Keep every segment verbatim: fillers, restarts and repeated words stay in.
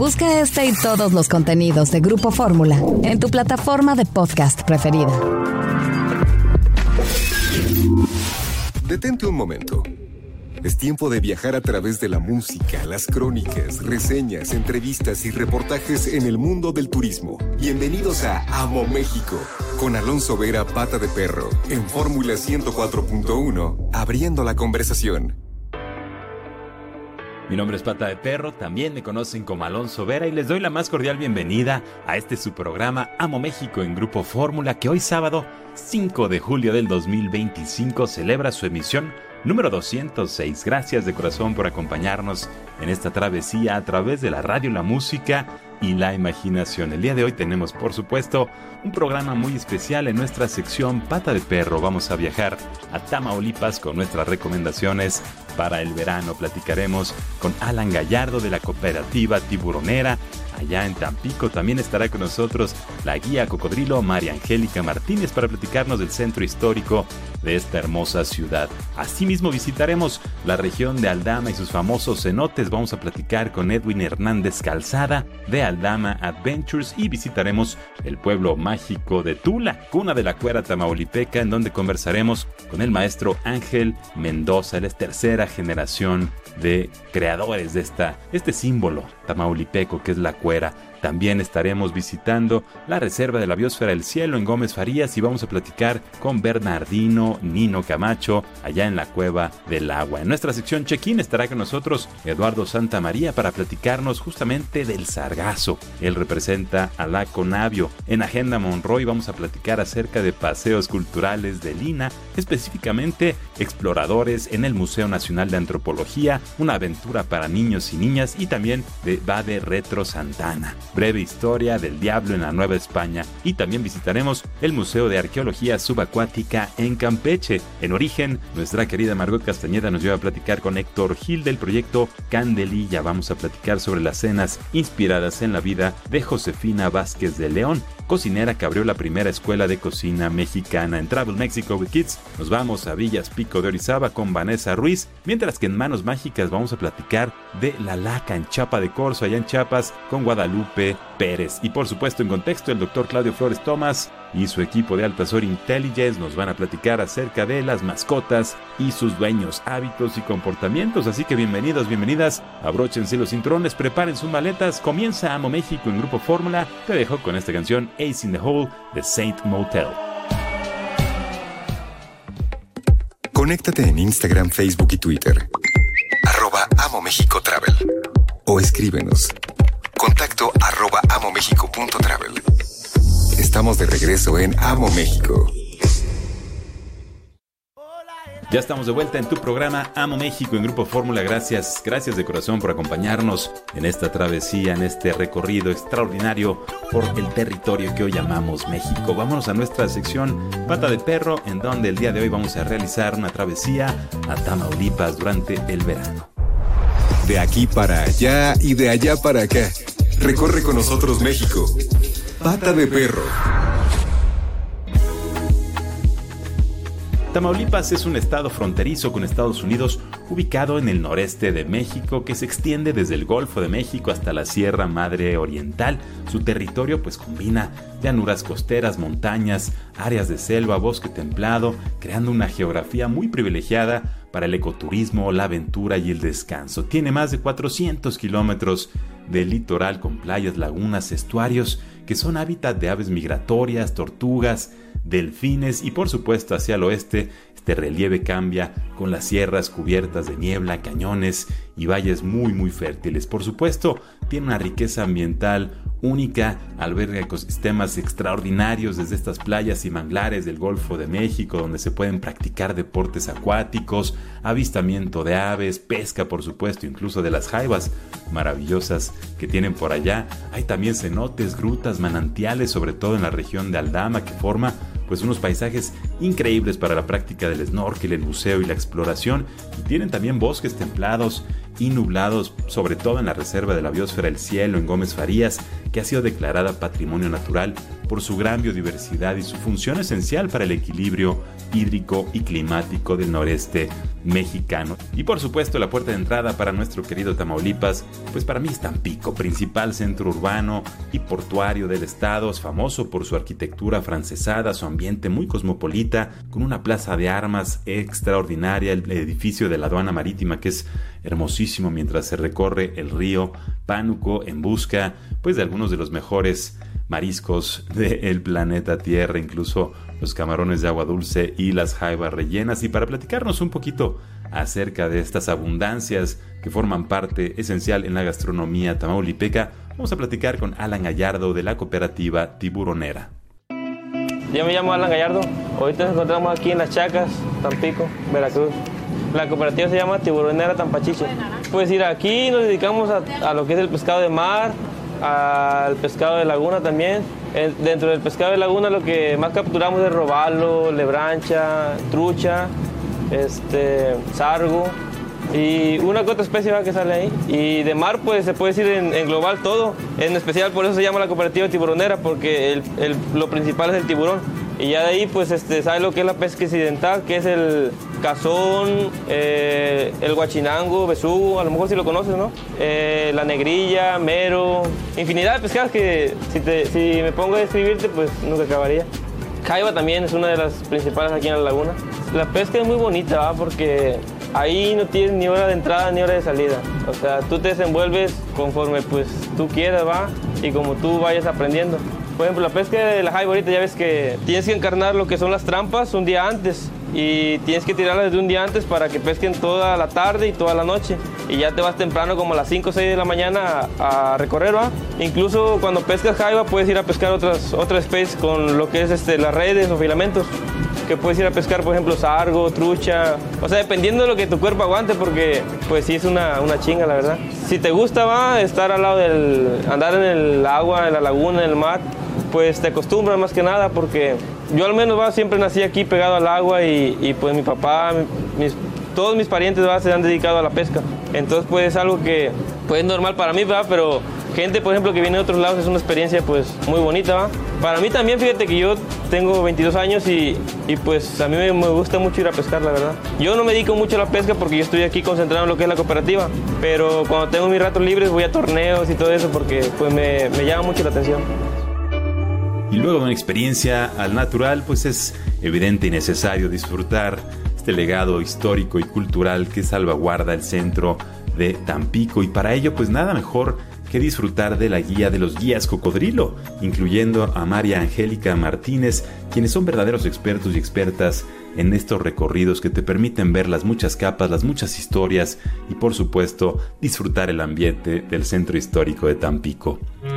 Busca este y todos los contenidos de Grupo Fórmula en tu plataforma de podcast preferida. Detente un momento. Es tiempo de viajar a través de la música, las crónicas, reseñas, entrevistas y reportajes en el mundo del turismo. Bienvenidos a Amo México, con Alonso Vera, Pata de Perro, en Fórmula ciento cuatro punto uno, abriendo la conversación. Mi nombre es Pata de Perro, también me conocen como Alonso Vera y les doy la más cordial bienvenida a este su programa Amo México en Grupo Fórmula, que hoy sábado cinco de julio del dos mil veinticinco celebra su emisión número doscientos seis. Gracias de corazón por acompañarnos en esta travesía a través de la radio, la música y la imaginación. El día de hoy tenemos, por supuesto, un programa muy especial en nuestra sección Pata de Perro. Vamos a viajar a Tamaulipas con nuestras recomendaciones para el verano. Platicaremos con Alan Gallardo de la cooperativa Tiburonera. Allá en Tampico también estará con nosotros la guía cocodrilo María Angélica Martínez para platicarnos del centro histórico de esta hermosa ciudad. Asimismo visitaremos la región de Aldama y sus famosos cenotes. Vamos a platicar con Edwin Hernández Calzada de Aldama Adventures y visitaremos el pueblo mágico de Tula, cuna de la cuera tamaulipeca, en donde conversaremos con el maestro Ángel Mendoza. Él es tercera generación de creadores de esta, este símbolo tamaulipeco que es la cuera. También estaremos visitando la Reserva de la Biosfera del Cielo en Gómez Farías y vamos a platicar con Bernardino Nino Camacho allá en la Cueva del Agua. En nuestra sección Check-in estará con nosotros Eduardo Santamaría para platicarnos justamente del sargazo. Él representa a la Conavio. En Agenda Monroy vamos a platicar acerca de paseos culturales de Lina, específicamente exploradores en el Museo Nacional de Antropología, una aventura para niños y niñas y también de va de Retro Santana. Breve historia del diablo en la Nueva España y también visitaremos el Museo de Arqueología Subacuática en Campeche. En Origen, nuestra querida Margot Castañeda nos lleva a platicar con Héctor Gil del proyecto Candelilla. Vamos a platicar sobre las cenas inspiradas en la vida de Josefina Vázquez de León, cocinera que abrió la primera escuela de cocina mexicana. En Travel Mexico with Kids nos vamos a Villas Pico de Orizaba con Vanessa Ruiz, mientras que en Manos Mágicas vamos a platicar de La Laca en Chiapa de Corzo, allá en Chiapas, con Guadalupe Pérez. Y por supuesto en contexto el doctor Claudio Flores Tomás y su equipo de Altazor Intelligence nos van a platicar acerca de las mascotas y sus dueños, hábitos y comportamientos. Así que bienvenidos, bienvenidas, abróchense los cinturones, preparen sus maletas, comienza Amo México en Grupo Fórmula. Te dejo con esta canción Ace in the Hole de Saint Motel. Conéctate en Instagram, Facebook y Twitter arroba Amo México Travel o escríbenos contacto arroba amomexico punto travel. Estamos de regreso en Amo México. Ya estamos de vuelta en tu programa Amo México en Grupo Fórmula. Gracias, gracias de corazón por acompañarnos en esta travesía, en este recorrido extraordinario por el territorio que hoy llamamos México. Vámonos a nuestra sección Pata de Perro, en donde el día de hoy vamos a realizar una travesía a Tamaulipas durante el verano. De aquí para allá y de allá para acá. Recorre con nosotros México. Pata de Perro. Tamaulipas es un estado fronterizo con Estados Unidos ubicado en el noreste de México que se extiende desde el Golfo de México hasta la Sierra Madre Oriental. Su territorio pues combina llanuras costeras, montañas, áreas de selva, bosque templado, creando una geografía muy privilegiada para el ecoturismo, la aventura y el descanso. Tiene más de cuatrocientos kilómetros de litoral con playas, lagunas, estuarios que son hábitat de aves migratorias, tortugas, delfines y por supuesto hacia el oeste este relieve cambia con las sierras cubiertas de niebla, cañones y valles muy muy fértiles. Por supuesto tiene una riqueza ambiental única, alberga ecosistemas extraordinarios desde estas playas y manglares del Golfo de México donde se pueden practicar deportes acuáticos, avistamiento de aves, pesca por supuesto, incluso de las jaivas maravillosas que tienen por allá. Hay también cenotes, grutas, manantiales, sobre todo en la región de Aldama, que forma pues unos paisajes increíbles para la práctica del snorkel, el buceo y la exploración, y tienen también bosques templados y nublados, sobre todo en la Reserva de la Biosfera del Cielo en Gómez Farías, que ha sido declarada Patrimonio Natural por su gran biodiversidad y su función esencial para el equilibrio hídrico y climático del noreste mexicano. Y por supuesto la puerta de entrada para nuestro querido Tamaulipas, pues para mí es Tampico, principal centro urbano y portuario del estado, es famoso por su arquitectura afrancesada, su ambiente muy cosmopolita, con una plaza de armas extraordinaria, el edificio de la aduana marítima que es hermosísimo mientras se recorre el río Pánuco en busca pues de algunos de los mejores mariscos del planeta Tierra, incluso los camarones de agua dulce y las jaivas rellenas. Y para platicarnos un poquito acerca de estas abundancias que forman parte esencial en la gastronomía tamaulipeca, vamos a platicar con Alan Gallardo de la cooperativa Tiburonera. Yo me llamo Alan Gallardo, ahorita nos encontramos aquí en Las Chacas, Tampico, Veracruz. La cooperativa se llama Tiburonera Tampachiche. Pues ir aquí nos dedicamos a, a lo que es el pescado de mar, al pescado de laguna también. Dentro del pescado de laguna lo que más capturamos es robalo, lebrancha, trucha, este, sargo y una que otra especie va que sale ahí. Y de mar pues se puede decir en, en global todo, en especial por eso se llama la cooperativa Tiburonera, porque el, el, lo principal es el tiburón. Y ya de ahí pues este, sabe lo que es la pesca incidental, que es el cazón, eh, el guachinango, besugo, a lo mejor si lo conoces, ¿no? Eh, la negrilla, mero, infinidad de pescados que si, te, si me pongo a describirte pues nunca acabaría. Jaiba también es una de las principales aquí en la laguna. La pesca es muy bonita, ¿va? Porque ahí no tienes ni hora de entrada ni hora de salida. O sea, tú te desenvuelves conforme pues tú quieras, ¿va? Y como tú vayas aprendiendo. Por ejemplo, la pesca de la jaiba ahorita ya ves que tienes que encarnar lo que son las trampas un día antes y tienes que tirarlas desde un día antes para que pesquen toda la tarde y toda la noche. Y ya te vas temprano como a las cinco o seis de la mañana a, a recorrer, ¿va? Incluso cuando pescas jaiba puedes ir a pescar otras, otras especies con lo que es este, las redes o filamentos. Que puedes ir a pescar, por ejemplo, sargo, trucha, o sea, dependiendo de lo que tu cuerpo aguante, porque pues sí es una, una chinga, la verdad. Si te gusta, va, estar al lado del, andar en el agua, en la laguna, en el mar, pues te acostumbras más que nada, porque yo al menos, va, siempre nací aquí pegado al agua y, y pues mi papá, mis, todos mis parientes, va, se han dedicado a la pesca. Entonces pues es algo que pues es normal para mí, va, pero gente, por ejemplo, que viene de otros lados es una experiencia pues muy bonita, ¿va? Para mí también, fíjate que yo tengo veintidós años y, y pues a mí me, me gusta mucho ir a pescar, la verdad. Yo no me dedico mucho a la pesca porque yo estoy aquí concentrado en lo que es la cooperativa, pero cuando tengo mis ratos libres voy a torneos y todo eso porque pues me, me llama mucho la atención. Y luego de una experiencia al natural, pues es evidente y necesario disfrutar este legado histórico y cultural que salvaguarda el centro de Tampico, y para ello pues nada mejor que disfrutar de la guía de los guías cocodrilo, incluyendo a María Angélica Martínez, quienes son verdaderos expertos y expertas en estos recorridos que te permiten ver las muchas capas, las muchas historias y por supuesto disfrutar el ambiente del centro histórico de Tampico.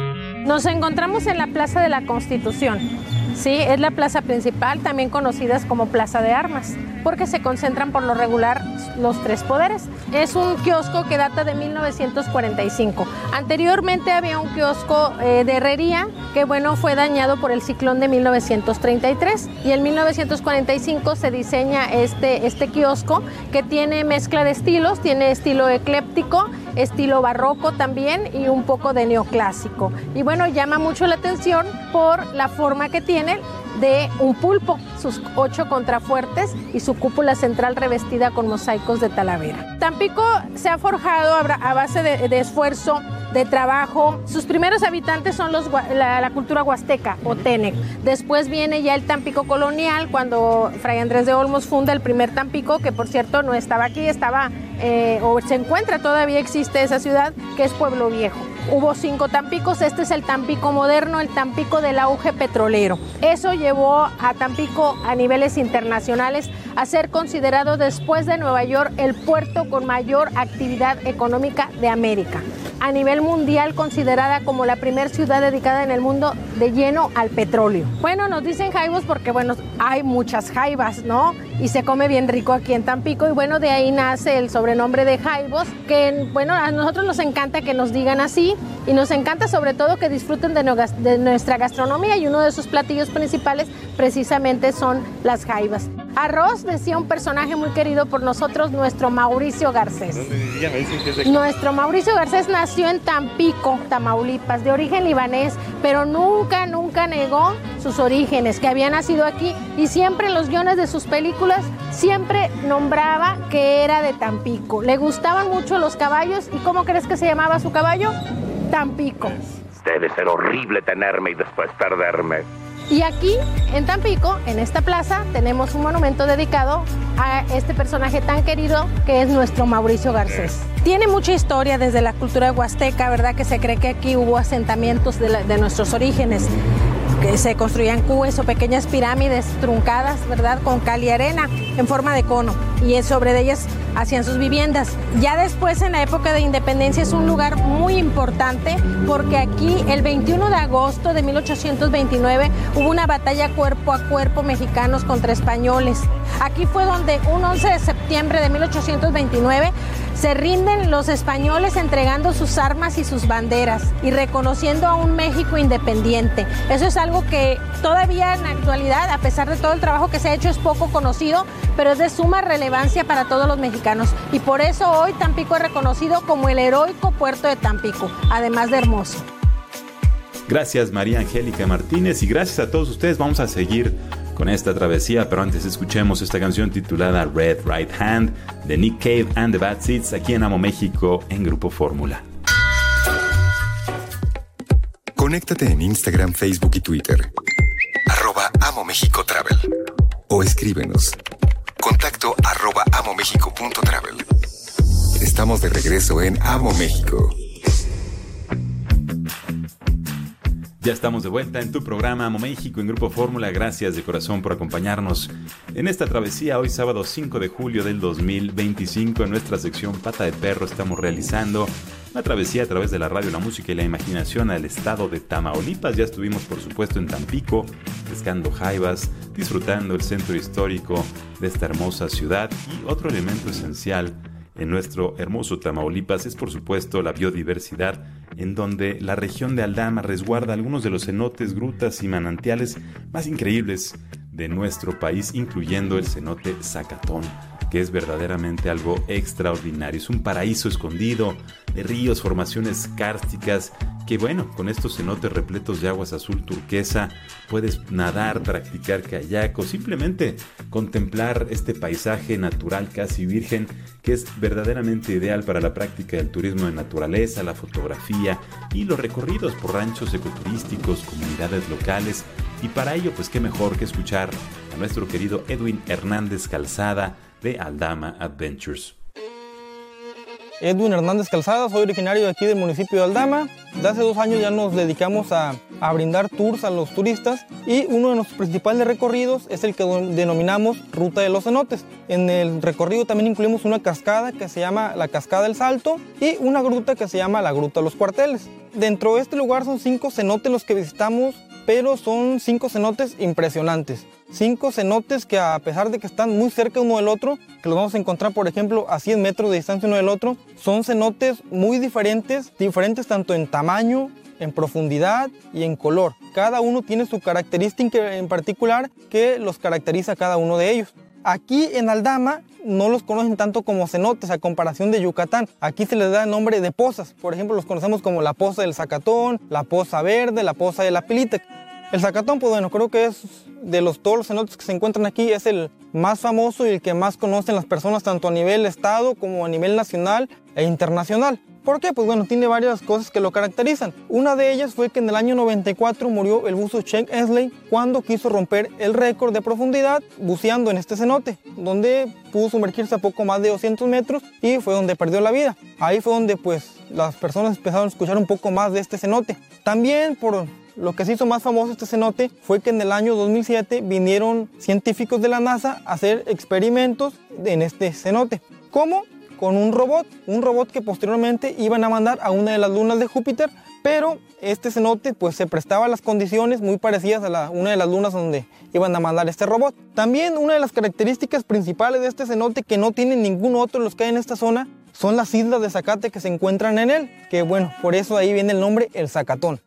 Nos encontramos en la Plaza de la Constitución. Sí, es la plaza principal, también conocidas como Plaza de Armas, porque se concentran por lo regular los tres poderes. Es un kiosco que data de mil novecientos cuarenta y cinco. Anteriormente había un kiosco eh, de herrería que, bueno, fue dañado por el ciclón de mil novecientos treinta y tres, y en mil novecientos cuarenta y cinco se diseña este, este kiosco que tiene mezcla de estilos, tiene estilo ecléptico, estilo barroco también y un poco de neoclásico. Y bueno, llama mucho la atención por la forma que tiene de un pulpo, sus ocho contrafuertes y su cúpula central revestida con mosaicos de talavera. Tampico se ha forjado a base de, de esfuerzo, de trabajo. Sus primeros habitantes son los, la, la cultura huasteca o Tenec. Después viene ya el Tampico colonial, cuando Fray Andrés de Olmos funda el primer Tampico, que por cierto no estaba aquí, estaba eh, o se encuentra, todavía existe esa ciudad, que es Pueblo Viejo. Hubo cinco Tampicos, este es el Tampico moderno, el Tampico del auge petrolero. Eso llevó a Tampico a niveles internacionales a ser considerado después de Nueva York el puerto con mayor actividad económica de América. A nivel mundial considerada como la primera ciudad dedicada en el mundo de lleno al petróleo. Bueno, nos dicen jaibos porque bueno, hay muchas jaibas, ¿no? Y se come bien rico aquí en Tampico y bueno, de ahí nace el sobrenombre de jaibos, que bueno, a nosotros nos encanta que nos digan así y nos encanta sobre todo que disfruten de, no, de nuestra gastronomía y uno de sus platillos principales precisamente son las jaibas. Arroz, decía un personaje muy querido por nosotros, nuestro Mauricio Garcés. Nuestro Mauricio Garcés nació en Tampico, Tamaulipas, de origen libanés, pero nunca, nunca negó sus orígenes, que había nacido aquí, y siempre en los guiones de sus películas, siempre nombraba que era de Tampico. Le gustaban mucho los caballos, ¿y cómo crees que se llamaba su caballo? Tampico. Debe ser horrible tenerme y después perderme. Y aquí, en Tampico, en esta plaza, tenemos un monumento dedicado a este personaje tan querido que es nuestro Mauricio Garcés. Tiene mucha historia desde la cultura huasteca, ¿verdad? Que se cree que aquí hubo asentamientos de, la, de nuestros orígenes, que se construían cúes o pequeñas pirámides truncadas, ¿verdad? Con cal y arena en forma de cono, y sobre ellas hacían sus viviendas. Ya después, en la época de independencia, es un lugar muy importante porque aquí el veintiuno de agosto de mil ochocientos veintinueve hubo una batalla cuerpo a cuerpo mexicanos contra españoles. Aquí fue donde un once de septiembre de mil ochocientos veintinueve se rinden los españoles entregando sus armas y sus banderas y reconociendo a un México independiente. Eso es algo que todavía en la actualidad, a pesar de todo el trabajo que se ha hecho, es poco conocido, pero es de suma relevancia para todos los mexicanos. Y por eso hoy Tampico es reconocido como el heroico puerto de Tampico, además de hermoso. Gracias María Angélica Martínez y gracias a todos ustedes. Vamos a seguir con esta travesía, pero antes escuchemos esta canción titulada Red Right Hand de Nick Cave and the Bad Seeds aquí en Amo México en Grupo Fórmula. Conéctate en Instagram, Facebook y Twitter. Arroba Amo México Travel. O escríbenos. Contacto arroba amomexico.travel. Estamos de regreso en Amo México. Ya estamos de vuelta en tu programa Amo México en Grupo Fórmula. Gracias de corazón por acompañarnos en esta travesía. Hoy sábado cinco de julio del dos mil veinticinco en nuestra sección Pata de Perro estamos realizando una travesía a través de la radio, la música y la imaginación al estado de Tamaulipas. Ya estuvimos por supuesto en Tampico, pescando jaivas, disfrutando el centro histórico de esta hermosa ciudad, y otro elemento esencial en nuestro hermoso Tamaulipas es por supuesto la biodiversidad, en donde la región de Aldama resguarda algunos de los cenotes, grutas y manantiales más increíbles de nuestro país, incluyendo el cenote Zacatón, que es verdaderamente algo extraordinario. Es un paraíso escondido de ríos, formaciones kársticas, que bueno, con estos cenotes repletos de aguas azul turquesa, puedes nadar, practicar kayak o simplemente contemplar este paisaje natural casi virgen, que es verdaderamente ideal para la práctica del turismo de naturaleza, la fotografía y los recorridos por ranchos ecoturísticos, comunidades locales. Y para ello, pues qué mejor que escuchar a nuestro querido Edwin Hernández Calzada de Aldama Adventures. Edwin Hernández Calzada, soy originario de aquí del municipio de Aldama. Desde hace dos años ya nos dedicamos a, a brindar tours a los turistas, y uno de nuestros principales recorridos es el que denominamos Ruta de los Cenotes. En el recorrido también incluimos una cascada que se llama la Cascada del Salto y una gruta que se llama la Gruta de los Cuarteles. Dentro de este lugar son cinco cenotes los que visitamos, pero son cinco cenotes impresionantes. Cinco cenotes que, a pesar de que están muy cerca uno del otro, que los vamos a encontrar por ejemplo a cien metros de distancia uno del otro, son cenotes muy diferentes, diferentes tanto en tamaño, en profundidad y en color. Cada uno tiene su característica en particular que los caracteriza a cada uno de ellos. Aquí en Aldama no los conocen tanto como cenotes a comparación de Yucatán. Aquí se les da el nombre de pozas. Por ejemplo, los conocemos como la Poza del Zacatón, la Poza Verde, la Poza de la Pilitec. El Zacatón, pues bueno, creo que es de los, todos los cenotes que se encuentran aquí, es el más famoso y el que más conocen las personas tanto a nivel estado como a nivel nacional e internacional. ¿Por qué? Pues bueno, tiene varias cosas que lo caracterizan. Una de ellas fue que en el año noventa y cuatro murió el buzo Chuck Hensley cuando quiso romper el récord de profundidad buceando en este cenote, donde pudo sumergirse a poco más de doscientos metros y fue donde perdió la vida. Ahí fue donde pues las personas empezaron a escuchar un poco más de este cenote. También por lo que se hizo más famoso este cenote fue que en el año dos mil siete vinieron científicos de la NASA a hacer experimentos en este cenote. ¿Cómo? Con un robot, un robot que posteriormente iban a mandar a una de las lunas de Júpiter, pero este cenote pues se prestaba a las condiciones muy parecidas a la, una de las lunas donde iban a mandar este robot. También una de las características principales de este cenote que no tiene ningún otro de los que hay en esta zona son las islas de zacate que se encuentran en él, que bueno, por eso ahí viene el nombre El Zacatón.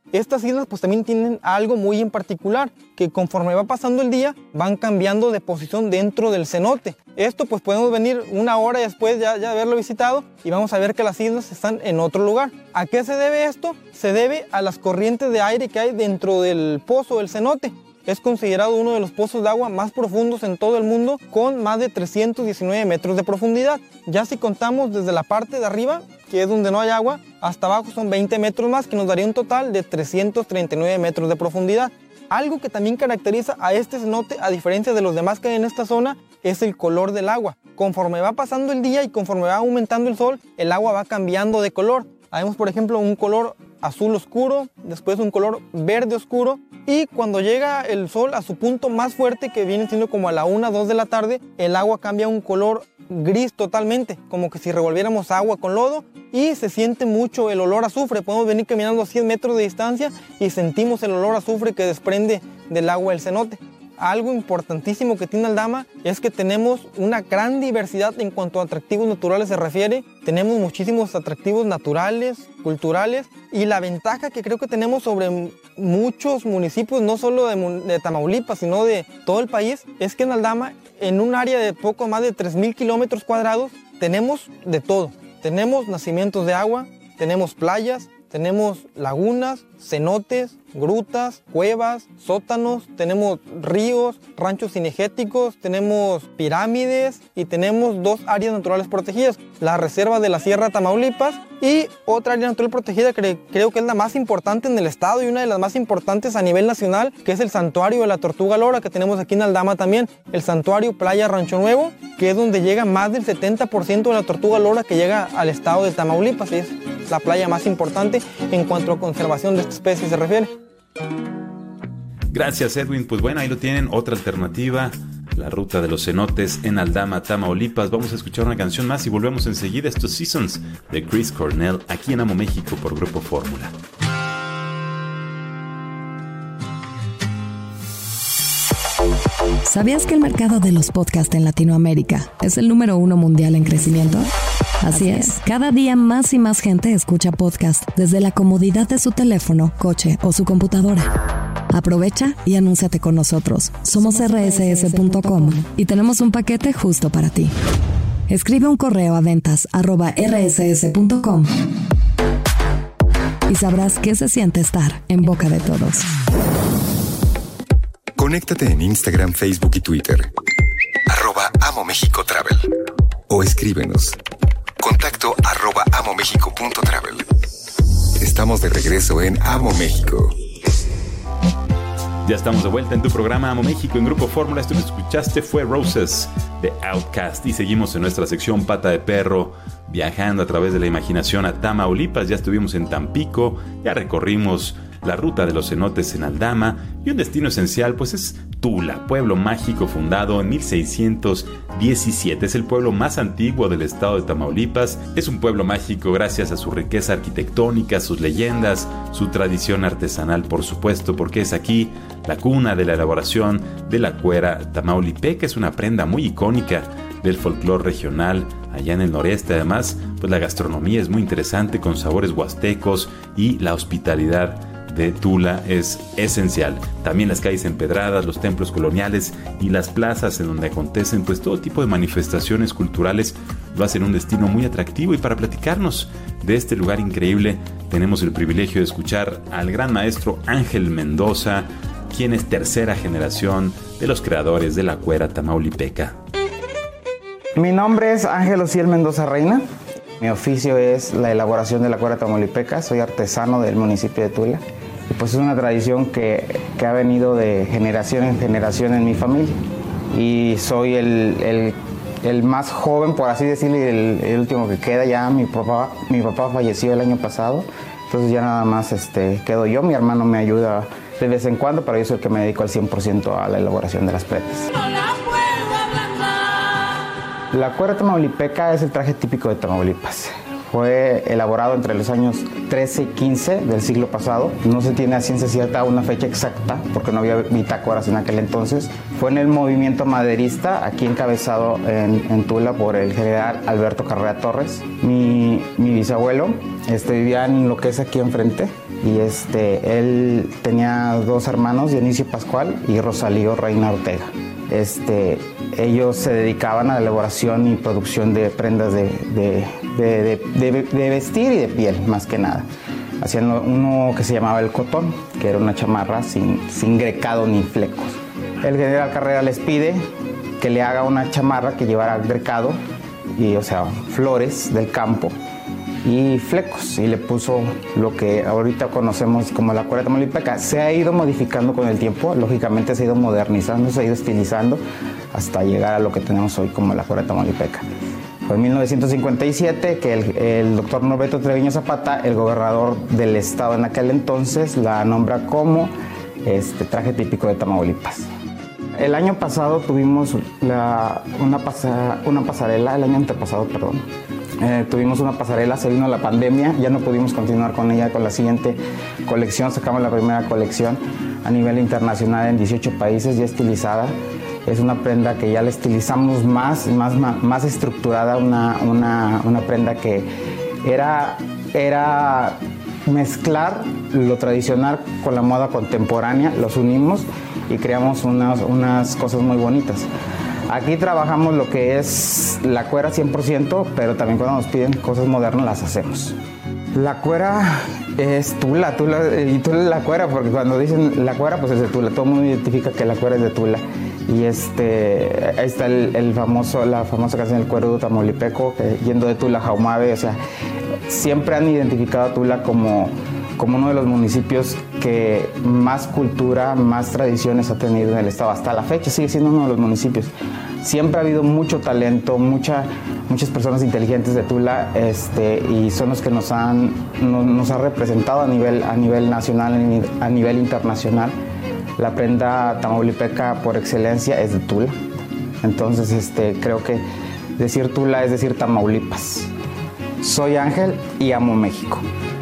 Estas islas pues también tienen algo muy en particular, que conforme va pasando el día van cambiando de posición dentro del cenote. Esto pues podemos venir una hora después ya, ya de haberlo visitado y vamos a ver que las islas están en otro lugar. ¿A qué se debe esto? Se debe a las corrientes de aire que hay dentro del pozo del cenote. Es considerado uno de los pozos de agua más profundos en todo el mundo, con más de trescientos diecinueve metros de profundidad. Ya si contamos desde la parte de arriba, que es donde no hay agua, hasta abajo son veinte metros más, que nos daría un total de trescientos treinta y nueve metros de profundidad. Algo que también caracteriza a este cenote, a diferencia de los demás que hay en esta zona, es el color del agua. Conforme va pasando el día y conforme va aumentando el sol, el agua va cambiando de color. Vemos, por ejemplo, un color azul oscuro, después un color verde oscuro, y cuando llega el sol a su punto más fuerte, que viene siendo como a la una, dos de la tarde, el agua cambia a un color gris totalmente, como que si revolviéramos agua con lodo, y se siente mucho el olor a azufre. Podemos venir caminando a cien metros de distancia y sentimos el olor a azufre que desprende del agua del cenote. Algo importantísimo que tiene Aldama es que tenemos una gran diversidad en cuanto a atractivos naturales se refiere. Tenemos muchísimos atractivos naturales, culturales, y la ventaja que creo que tenemos sobre muchos municipios, no solo de, de Tamaulipas, sino de todo el país, es que en Aldama, en un área de poco más de tres mil kilómetros cuadrados, tenemos de todo. Tenemos nacimientos de agua, tenemos playas, tenemos lagunas, cenotes, grutas, cuevas, sótanos, tenemos ríos, ranchos cinegéticos, tenemos pirámides y tenemos dos áreas naturales protegidas, la reserva de la Sierra Tamaulipas y otra área natural protegida que creo que es la más importante en el estado y una de las más importantes a nivel nacional, que es el santuario de la Tortuga Lora que tenemos aquí en Aldama también, el santuario Playa Rancho Nuevo, que es donde llega más del setenta por ciento de la Tortuga Lora que llega al estado de Tamaulipas, y es la playa más importante en cuanto a conservación de esta especie se refiere. Gracias, Edwin. Pues bueno, ahí lo tienen, otra alternativa, la ruta de los cenotes en Aldama, Tamaulipas. Vamos a escuchar una canción más y volvemos enseguida. Estos Seasons de Chris Cornell, aquí en Amo México por Grupo Fórmula. ¿Sabías que el mercado de los podcasts en Latinoamérica es el número uno mundial en crecimiento? Así es, cada día más y más gente escucha podcast desde la comodidad de su teléfono, coche o su computadora. Aprovecha y anúnciate con nosotros. Somos erre ese ese punto com y tenemos un paquete justo para ti. Escribe un correo a ventas arroba erre ese ese punto com y sabrás qué se siente estar en boca de todos. Conéctate en Instagram, Facebook y Twitter. Arroba Amo México Travel. O escríbenos. Contacto arroba amomexico punto travel. Estamos de regreso en Amo México. Ya estamos de vuelta en tu programa Amo México en Grupo Fórmula. Esto que escuchaste fue Roses de Outkast. Y seguimos en nuestra sección Pata de Perro, viajando a través de la imaginación a Tamaulipas. Ya estuvimos en Tampico, ya recorrimos la ruta de los cenotes en Aldama, y un destino esencial pues es Tula, pueblo mágico fundado en mil seiscientos diecisiete. Es el pueblo más antiguo del estado de Tamaulipas. Es un pueblo mágico gracias a su riqueza arquitectónica, sus leyendas, su tradición artesanal, por supuesto, porque es aquí la cuna de la elaboración de la cuera tamaulipeca. Es una prenda muy icónica del folclore regional allá en el noreste. Además, pues la gastronomía es muy interesante, con sabores huastecos, y la hospitalidad de Tula es esencial. También las calles empedradas, los templos coloniales y las plazas en donde acontecen pues todo tipo de manifestaciones culturales lo hacen un destino muy atractivo. Y para platicarnos de este lugar increíble tenemos el privilegio de escuchar al gran maestro Ángel Mendoza, quien es tercera generación de los creadores de la cuera tamaulipeca. Mi nombre es Ángel Ociel Mendoza Reina. Mi oficio es la elaboración de la cuera tamaulipeca. Soy artesano del municipio de Tula. Y pues es una tradición que, que ha venido de generación en generación en mi familia. Y soy el, el, el más joven, por así decirlo, y el, el último que queda. Ya mi papá, mi papá falleció el año pasado, entonces ya nada más este, quedo yo. Mi hermano me ayuda de vez en cuando, pero yo soy el que me dedico al cien por ciento a la elaboración de las prendas. La cuera tamaulipeca es el traje típico de Tamaulipas. Fue elaborado entre los años trece y quince del siglo pasado. No se tiene a ciencia cierta una fecha exacta porque no había bitácoras en aquel entonces. Fue en el movimiento maderista, aquí encabezado en, en Tula por el general Alberto Carrera Torres. Mi, mi bisabuelo este, vivía en lo que es aquí enfrente y este, él tenía dos hermanos, Dionisio Pascual y Rosalío Reina Ortega. Este, ellos se dedicaban a la elaboración y producción de prendas de, de, de, de, de, de vestir y de piel, más que nada. Hacían uno que se llamaba el cotón, que era una chamarra sin, sin grecado ni flecos. El general Carrera les pide que le haga una chamarra que llevara grecado, y, o sea, flores del campo y flecos, y le puso lo que ahorita conocemos como la cuera tamaulipeca. Se ha ido modificando con el tiempo, lógicamente se ha ido modernizando, se ha ido estilizando hasta llegar a lo que tenemos hoy como la cuera tamaulipeca. Fue en mil novecientos cincuenta y siete que el, el doctor Norberto Treviño Zapata, el gobernador del estado en aquel entonces, la nombra como este, traje típico de Tamaulipas. El año pasado tuvimos la, una, pasa, una pasarela, el año antepasado, perdón. Eh, tuvimos una pasarela, se vino la pandemia, ya no pudimos continuar con ella, con la siguiente colección, sacamos la primera colección a nivel internacional en dieciocho países, ya estilizada. Es una prenda que ya la estilizamos más, más, más estructurada, una, una, una prenda que era, era mezclar lo tradicional con la moda contemporánea, los unimos y creamos unas, unas cosas muy bonitas. Aquí trabajamos lo que es la cuera cien por ciento, pero también cuando nos piden cosas modernas las hacemos. La cuera es Tula, Tula, y Tula es la cuera, porque cuando dicen la cuera, pues es de Tula. Todo el mundo identifica que la cuera es de Tula. Y este, ahí está el, el famoso, la famosa canción del cuero tamaulipeco, que yendo de Tula a Jaumabe. O sea, siempre han identificado a Tula como, como uno de los municipios que más cultura, más tradiciones ha tenido en el estado. Hasta la fecha sigue siendo uno de los municipios. Siempre ha habido mucho talento, mucha, muchas personas inteligentes de Tula, este, y son los que nos han, nos, nos ha representado a nivel, a nivel nacional, a nivel internacional. La prenda tamaulipeca por excelencia es de Tula. Entonces este, creo que decir Tula es decir Tamaulipas. Soy Ángel y amo México.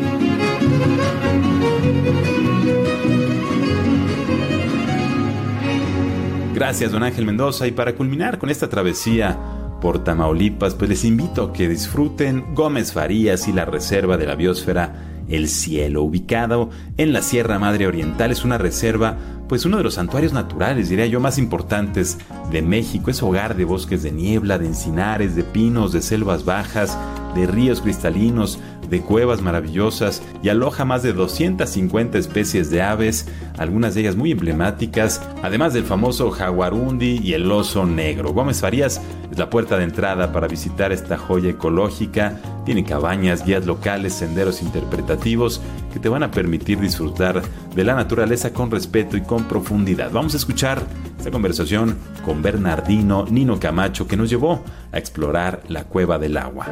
Gracias, don Ángel Mendoza. Y para culminar con esta travesía por Tamaulipas, pues les invito a que disfruten Gómez Farías y la Reserva de la Biosfera El Cielo, ubicado en la Sierra Madre Oriental. Es una reserva, pues uno de los santuarios naturales, diría yo, más importantes de México. Es hogar de bosques de niebla, de encinares, de pinos, de selvas bajas, de ríos cristalinos, de cuevas maravillosas, y aloja más de doscientas cincuenta especies de aves, algunas de ellas muy emblemáticas, además del famoso jaguarundi y el oso negro. Gómez Farías es la puerta de entrada para visitar esta joya ecológica. Tiene cabañas, guías locales, senderos interpretativos que te van a permitir disfrutar de la naturaleza con respeto y con profundidad. Vamos a escuchar esta conversación con Bernardino Nino Camacho, que nos llevó a explorar la Cueva del Agua.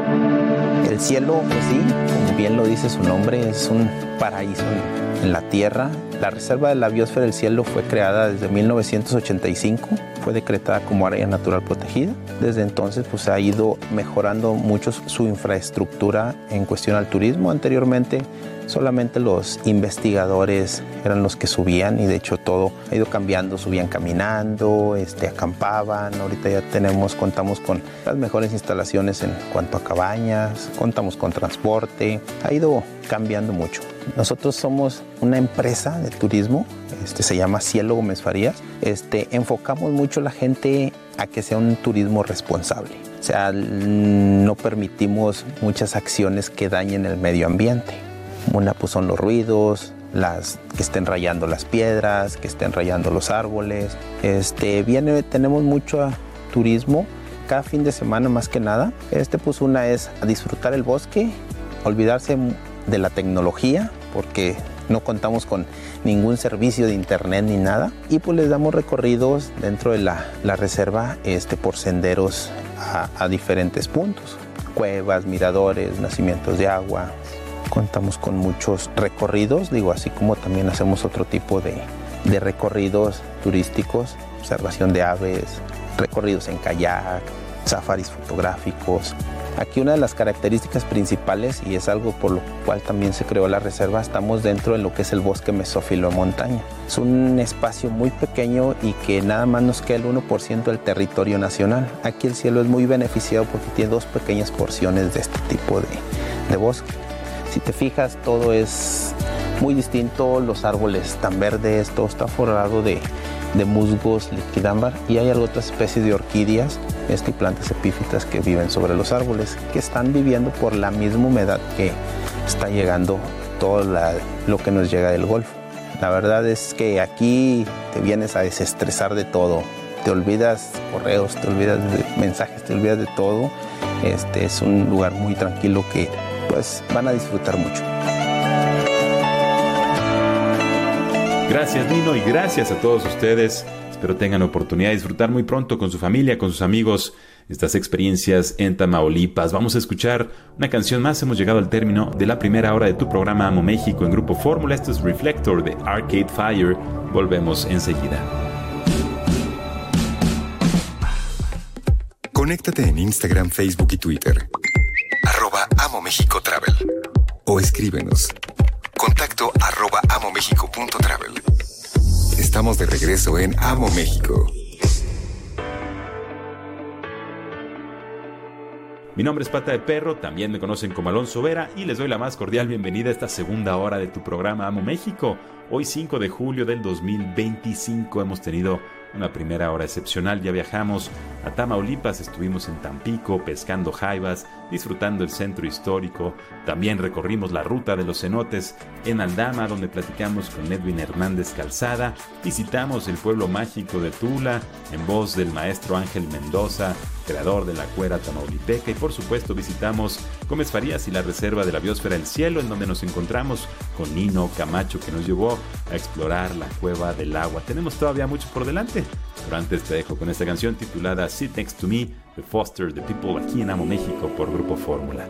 El cielo, pues sí, como bien lo dice su nombre, es un paraíso en, en la tierra. La Reserva de la Biosfera del Cielo fue creada desde mil novecientos ochenta y cinco, fue decretada como área natural protegida. Desde entonces pues ha ido mejorando mucho su infraestructura en cuestión al turismo. Anteriormente solamente los investigadores eran los que subían, y de hecho todo ha ido cambiando, subían caminando, este, acampaban. Ahorita ya tenemos, contamos con las mejores instalaciones en cuanto a cabañas, contamos con transporte, ha ido cambiando mucho. Nosotros somos una empresa de turismo, este, se llama Cielo Gómez Farías. Este, enfocamos mucho a la gente a que sea un turismo responsable. O sea, no permitimos muchas acciones que dañen el medio ambiente. Una pues son los ruidos, las que estén rayando las piedras, que estén rayando los árboles. Este, viene, tenemos mucho turismo cada fin de semana más que nada. Este pues una es a disfrutar el bosque, olvidarse de la tecnología porque no contamos con ningún servicio de internet ni nada, y pues les damos recorridos dentro de la, la reserva este, por senderos a, a diferentes puntos, cuevas, miradores, nacimientos de agua. Contamos con muchos recorridos, digo, así como también hacemos otro tipo de, de recorridos turísticos, observación de aves, recorridos en kayak, safaris fotográficos. Aquí una de las características principales, y es algo por lo cual también se creó la reserva, estamos dentro de lo que es el bosque mesófilo de montaña. Es un espacio muy pequeño y que nada más nos queda el uno por ciento del territorio nacional. Aquí el cielo es muy beneficiado porque tiene dos pequeñas porciones de este tipo de, de bosque. Si te fijas, todo es muy distinto, los árboles están verdes, todo está forrado de, de musgos liquidámbar y hay otras especies de orquídeas este, y plantas epífitas que viven sobre los árboles, que están viviendo por la misma humedad que está llegando todo la, lo que nos llega del Golfo. La verdad es que aquí te vienes a desestresar de todo, te olvidas correos, te olvidas de mensajes, te olvidas de todo. Este es un lugar muy tranquilo que pues van a disfrutar mucho. Gracias, Nino, y gracias a todos ustedes. Espero tengan oportunidad de disfrutar muy pronto con su familia, con sus amigos, estas experiencias en Tamaulipas. Vamos a escuchar una canción más. Hemos llegado al término de la primera hora de tu programa Amo México en Grupo Fórmula. Esto es Reflector de Arcade Fire. Volvemos enseguida. Conéctate en Instagram, Facebook y Twitter. Arroba Amo México Travel. O escríbenos. Contacto arroba amomexico.travel. Estamos de regreso en Amo México. Mi nombre es Pata de Perro, también me conocen como Alonso Vera y les doy la más cordial bienvenida a esta segunda hora de tu programa Amo México. Hoy cinco de julio del dos mil veinticinco hemos tenido una primera hora excepcional. Ya viajamos a Tamaulipas, estuvimos en Tampico pescando jaivas, disfrutando el centro histórico. También recorrimos la ruta de los cenotes en Aldama, donde platicamos con Edwin Hernández Calzada. Visitamos el pueblo mágico de Tula en voz del maestro Ángel Mendoza, creador de la cuera tamaulipeca, y por supuesto visitamos Gómez Farías y la reserva de la biosfera El Cielo, en donde nos encontramos con Nino Camacho, que nos llevó a explorar la cueva del agua. Tenemos todavía mucho por delante, pero antes te dejo con esta canción titulada Sit Next to Me de Foster the People, aquí en Amo México por Grupo Fórmula.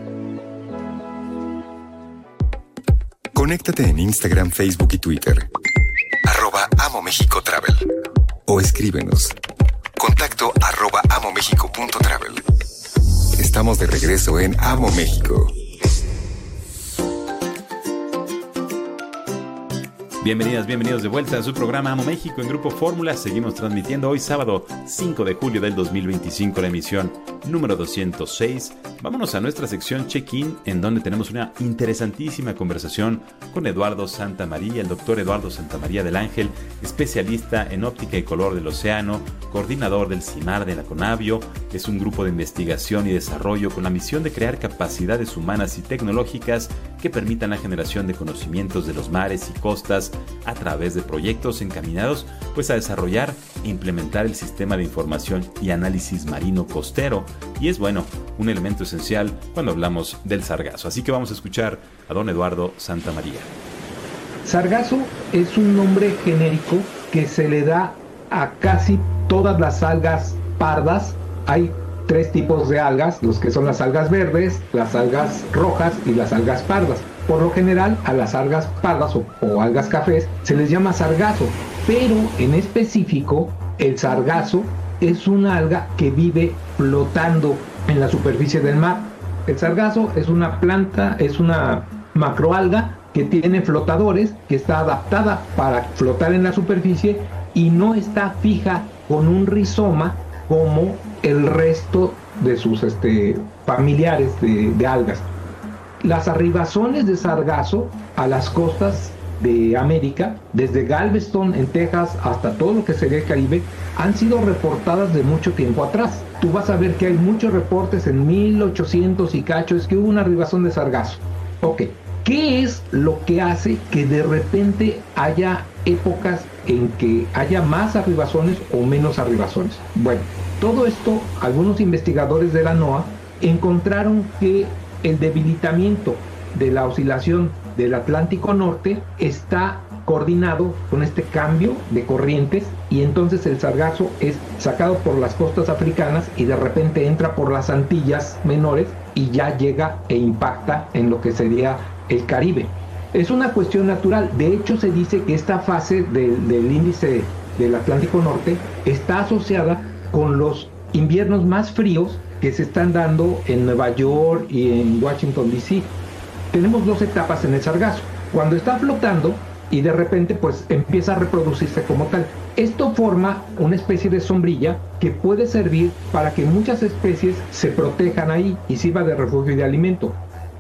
Conéctate en Instagram, Facebook y Twitter. Arroba Amo México Travel. O escríbenos. Contacto arroba amomexico.travel. Estamos de regreso en Amo México. Bienvenidas, bienvenidos de vuelta a su programa Amo México en Grupo Fórmula. Seguimos transmitiendo hoy sábado cinco de julio del dos mil veinticinco la emisión número doscientos seis. Vámonos a nuestra sección Check-in, en donde tenemos una interesantísima conversación con Eduardo Santamaría, el doctor Eduardo Santamaría del Ángel, especialista en óptica y color del océano, coordinador del CIMAR de la CONABIO. Es un grupo de investigación y desarrollo con la misión de crear capacidades humanas y tecnológicas que permitan la generación de conocimientos de los mares y costas a través de proyectos encaminados pues a desarrollar e implementar el sistema de información y análisis marino costero, y es bueno, un elemento esencial cuando hablamos del sargazo. Así que vamos a escuchar a don Eduardo Santamaría. Sargazo es un nombre genérico que se le da a casi todas las algas pardas. Hay tres tipos de algas, los que son las algas verdes, las algas rojas y las algas pardas. Por lo general, a las algas pardas o, o algas cafés se les llama sargazo, pero en específico el sargazo es una alga que vive flotando en la superficie del mar. El sargazo es una planta, es una macroalga que tiene flotadores, que está adaptada para flotar en la superficie y no está fija con un rizoma como el resto de sus este, familiares de, de algas. Las arribazones de sargazo a las costas de América, desde Galveston en Texas hasta todo lo que sería el Caribe, han sido reportadas de mucho tiempo atrás. Tú vas a ver que hay muchos reportes en mil ochocientos y cacho, es que hubo una arribazón de sargazo. Ok, ¿qué es lo que hace que de repente haya épocas en que haya más arribazones o menos arribazones? Bueno, todo esto, algunos investigadores de la NOAA encontraron que el debilitamiento de la oscilación del Atlántico Norte está coordinado con este cambio de corrientes, y entonces el sargazo es sacado por las costas africanas y de repente entra por las Antillas menores y ya llega e impacta en lo que sería el Caribe. Es una cuestión natural. De hecho, se dice que esta fase del, del índice del Atlántico Norte está asociada con los inviernos más fríos que se están dando en Nueva York y en Washington D C. Tenemos dos etapas en el sargazo. Cuando está flotando y de repente pues empieza a reproducirse como tal. Esto forma una especie de sombrilla que puede servir para que muchas especies se protejan ahí y sirva de refugio y de alimento.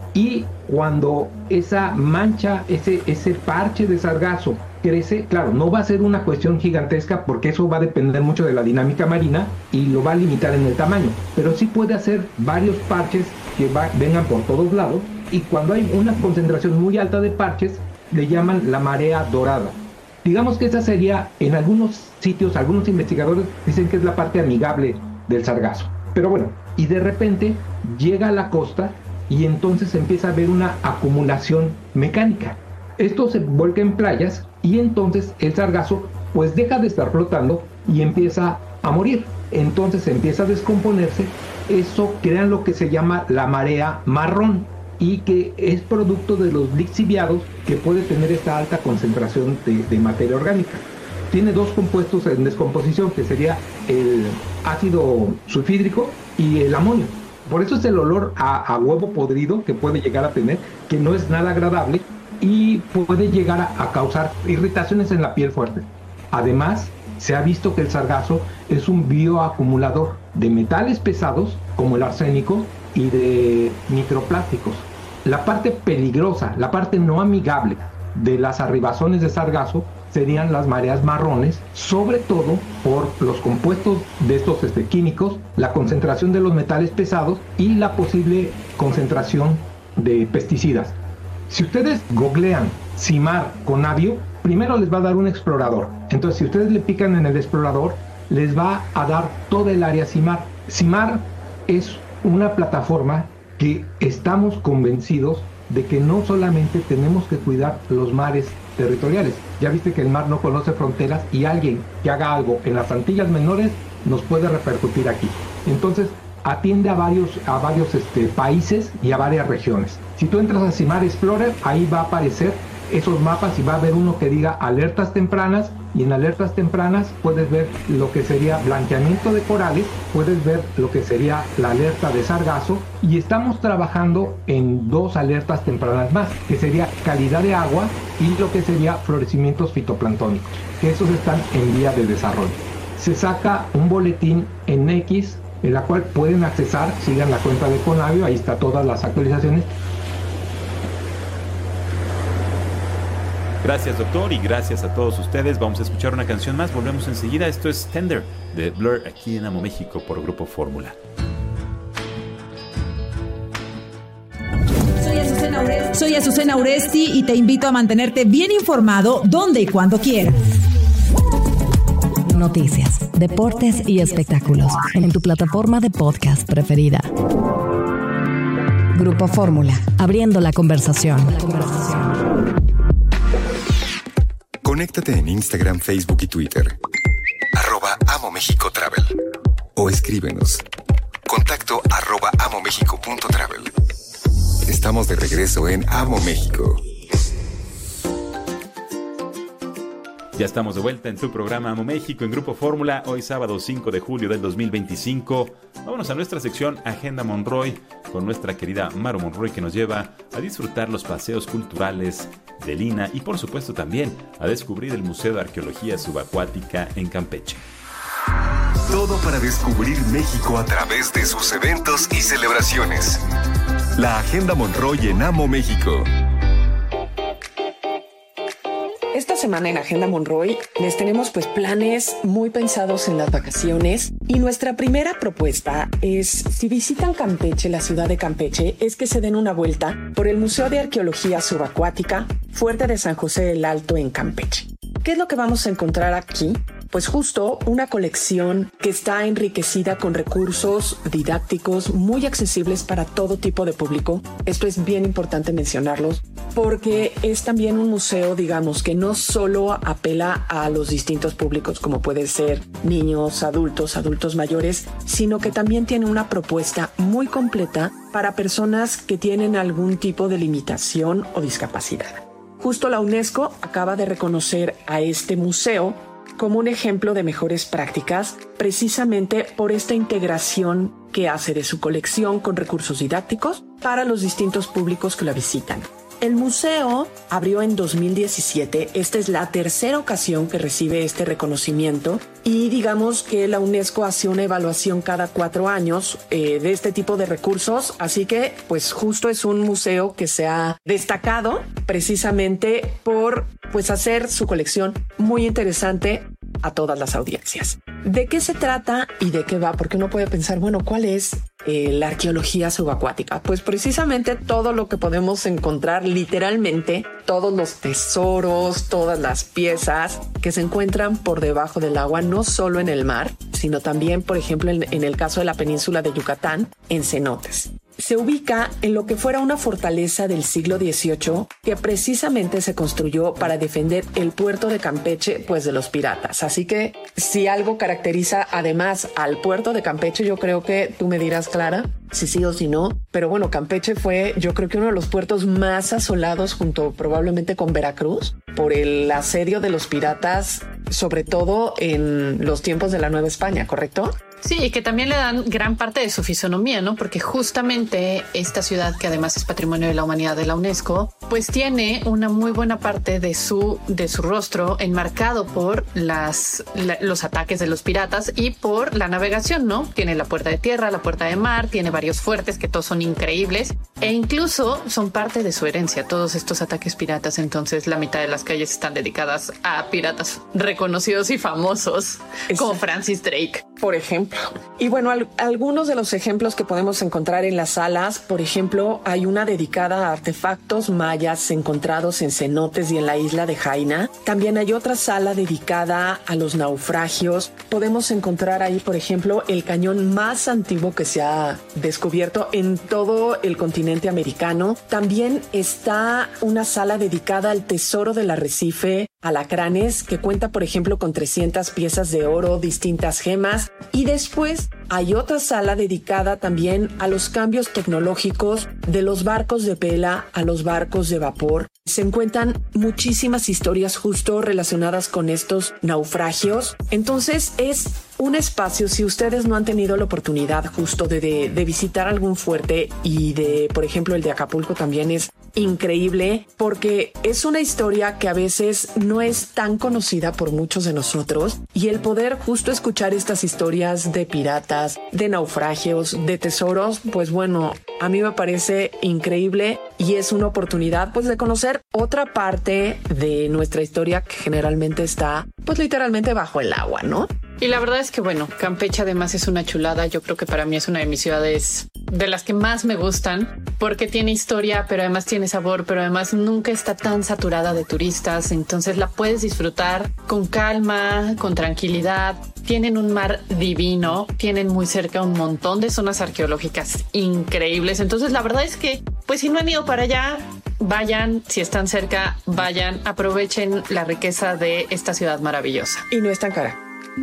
Y cuando esa mancha, ese, ese parche de sargazo crece, claro, no va a ser una cuestión gigantesca porque eso va a depender mucho de la dinámica marina y lo va a limitar en el tamaño, pero sí puede hacer varios parches que va, vengan por todos lados, y cuando hay una concentración muy alta de parches le llaman la marea dorada. Digamos que esa sería, en algunos sitios, algunos investigadores dicen que es la parte amigable del sargazo, pero bueno, y de repente llega a la costa y entonces empieza a haber una acumulación mecánica. Esto se vuelca en playas y entonces el sargazo pues deja de estar flotando y empieza a morir. Entonces empieza a descomponerse. Eso crea lo que se llama la marea marrón y que es producto de los lixiviados que puede tener esta alta concentración de, de materia orgánica. Tiene dos compuestos en descomposición, que sería el ácido sulfídrico y el amonio. Por eso es el olor a, a huevo podrido que puede llegar a tener, que no es nada agradable y puede llegar a, a causar irritaciones en la piel fuerte. Además, se ha visto que el sargazo es un bioacumulador de metales pesados como el arsénico y de microplásticos. La parte peligrosa, la parte no amigable de las arribazones de sargazo serían las mareas marrones, sobre todo por los compuestos de estos este, químicos, la concentración de los metales pesados y la posible concentración de pesticidas. Si ustedes googlean CIMAR con Navio, primero les va a dar un explorador. Entonces, si ustedes le pican en el explorador, les va a dar toda el área CIMAR. CIMAR es una plataforma que estamos convencidos de que no solamente tenemos que cuidar los mares territoriales. Ya viste que el mar no conoce fronteras y alguien que haga algo en las Antillas Menores nos puede repercutir aquí. Entonces, atiende a varios, a varios este, países y a varias regiones. Si tú entras a CIMAR Explorer, ahí va a aparecer esos mapas y va a haber uno que diga alertas tempranas, y en alertas tempranas puedes ver lo que sería blanqueamiento de corales, puedes ver lo que sería la alerta de sargazo, y estamos trabajando en dos alertas tempranas más, que sería calidad de agua y lo que sería florecimientos fitoplanctónicos, que esos están en vía de desarrollo. Se saca un boletín en X, en la cual pueden accesar, sigan la cuenta de Conavio, ahí está todas las actualizaciones. Gracias, doctor, y gracias a todos ustedes. Vamos a escuchar una canción más. Volvemos enseguida. Esto es Tender de Blur aquí en Amo México por Grupo Fórmula. Soy Azucena Uresti. Soy Azucena Uresti y te invito a mantenerte bien informado donde y cuando quieras. Noticias, deportes y espectáculos en tu plataforma de podcast preferida. Grupo Fórmula, abriendo la conversación. La conversación. Conéctate en Instagram, Facebook y Twitter. Arroba Amo México Travel. O escríbenos. Contacto arroba amomexico.travel. Estamos de regreso en Amo México. Ya estamos de vuelta en tu programa Amo México en Grupo Fórmula, hoy sábado cinco de julio del dos mil veinticinco. Vámonos a nuestra sección Agenda Monroy con nuestra querida Maru Monroy, que nos lleva a disfrutar los paseos culturales del I N A y por supuesto también a descubrir el Museo de Arqueología Subacuática en Campeche. Todo para descubrir México a través de sus eventos y celebraciones. La Agenda Monroy en Amo México. Esta semana en Agenda Monroy les tenemos pues planes muy pensados en las vacaciones, y nuestra primera propuesta es, si visitan Campeche, la ciudad de Campeche, es que se den una vuelta por el Museo de Arqueología Subacuática, Fuerte de San José del Alto en Campeche. ¿Qué es lo que vamos a encontrar aquí? Pues justo una colección que está enriquecida con recursos didácticos muy accesibles para todo tipo de público. Esto es bien importante mencionarlos porque es también un museo, digamos, que no solo apela a los distintos públicos como pueden ser niños, adultos, adultos mayores, sino que también tiene una propuesta muy completa para personas que tienen algún tipo de limitación o discapacidad. Justo la UNESCO acaba de reconocer a este museo como un ejemplo de mejores prácticas, precisamente por esta integración qué hace de su colección con recursos didácticos para los distintos públicos que la visitan. El museo abrió en dos mil diecisiete, esta es la tercera ocasión que recibe este reconocimiento y digamos que la UNESCO hace una evaluación cada cuatro años eh, de este tipo de recursos, así que pues justo es un museo que se ha destacado precisamente por pues hacer su colección muy interesante a todas las audiencias. ¿De qué se trata y de qué va? Porque uno puede pensar, bueno, ¿cuál es eh, la arqueología subacuática? Pues precisamente todo lo que podemos encontrar literalmente, todos los tesoros, todas las piezas que se encuentran por debajo del agua, no solo en el mar, sino también, por ejemplo, en, en el caso de la península de Yucatán, en cenotes. Se ubica en lo que fuera una fortaleza del siglo dieciocho que precisamente se construyó para defender el puerto de Campeche pues de los piratas. Así que si algo caracteriza además al puerto de Campeche, yo creo que tú me dirás, Clara, si sí o si no, pero bueno, Campeche fue yo creo que uno de los puertos más asolados junto probablemente con Veracruz por el asedio de los piratas, sobre todo en los tiempos de la Nueva España, ¿correcto? Sí, y que también le dan gran parte de su fisonomía, ¿no? Porque justamente esta ciudad, que además es Patrimonio de la Humanidad de la UNESCO, pues tiene una muy buena parte de su, de su rostro enmarcado por las, la, los ataques de los piratas y por la navegación, ¿no? Tiene la puerta de tierra, la puerta de mar, tiene varios fuertes que todos son increíbles e incluso son parte de su herencia, todos estos ataques piratas. Entonces la mitad de las calles están dedicadas a piratas reconocidos y famosos, es, como Francis Drake, por ejemplo. Y bueno, al, algunos de los ejemplos que podemos encontrar en las salas, por ejemplo, hay una dedicada a artefactos mayas encontrados en cenotes y en la isla de Jaina. También hay otra sala dedicada a los naufragios. Podemos encontrar ahí, por ejemplo, el cañón más antiguo que se ha descubierto en todo el continente americano. También está una sala dedicada al tesoro del arrecife Alacranes, que cuenta, por ejemplo, con trescientas piezas de oro, distintas gemas. Y después hay otra sala dedicada también a los cambios tecnológicos de los barcos de vela a los barcos de vapor. Se encuentran muchísimas historias justo relacionadas con estos naufragios. Entonces es un espacio, si ustedes no han tenido la oportunidad justo de, de, de visitar algún fuerte, y de, por ejemplo, el de Acapulco también es increíble porque es una historia que a veces no es tan conocida por muchos de nosotros, y el poder justo escuchar estas historias de piratas, de naufragios, de tesoros, pues bueno, a mí me parece increíble y es una oportunidad pues de conocer otra parte de nuestra historia que generalmente está pues literalmente bajo el agua, ¿no? Y la verdad es que, bueno, Campeche además es una chulada. Yo creo que para mí es una de mis ciudades de las que más me gustan porque tiene historia, pero además tiene sabor, pero además nunca está tan saturada de turistas. Entonces la puedes disfrutar con calma, con tranquilidad. Tienen un mar divino, tienen muy cerca un montón de zonas arqueológicas increíbles. Entonces la verdad es que, pues si no han ido para allá, vayan, si están cerca, vayan, aprovechen la riqueza de esta ciudad maravillosa. Y no es tan cara.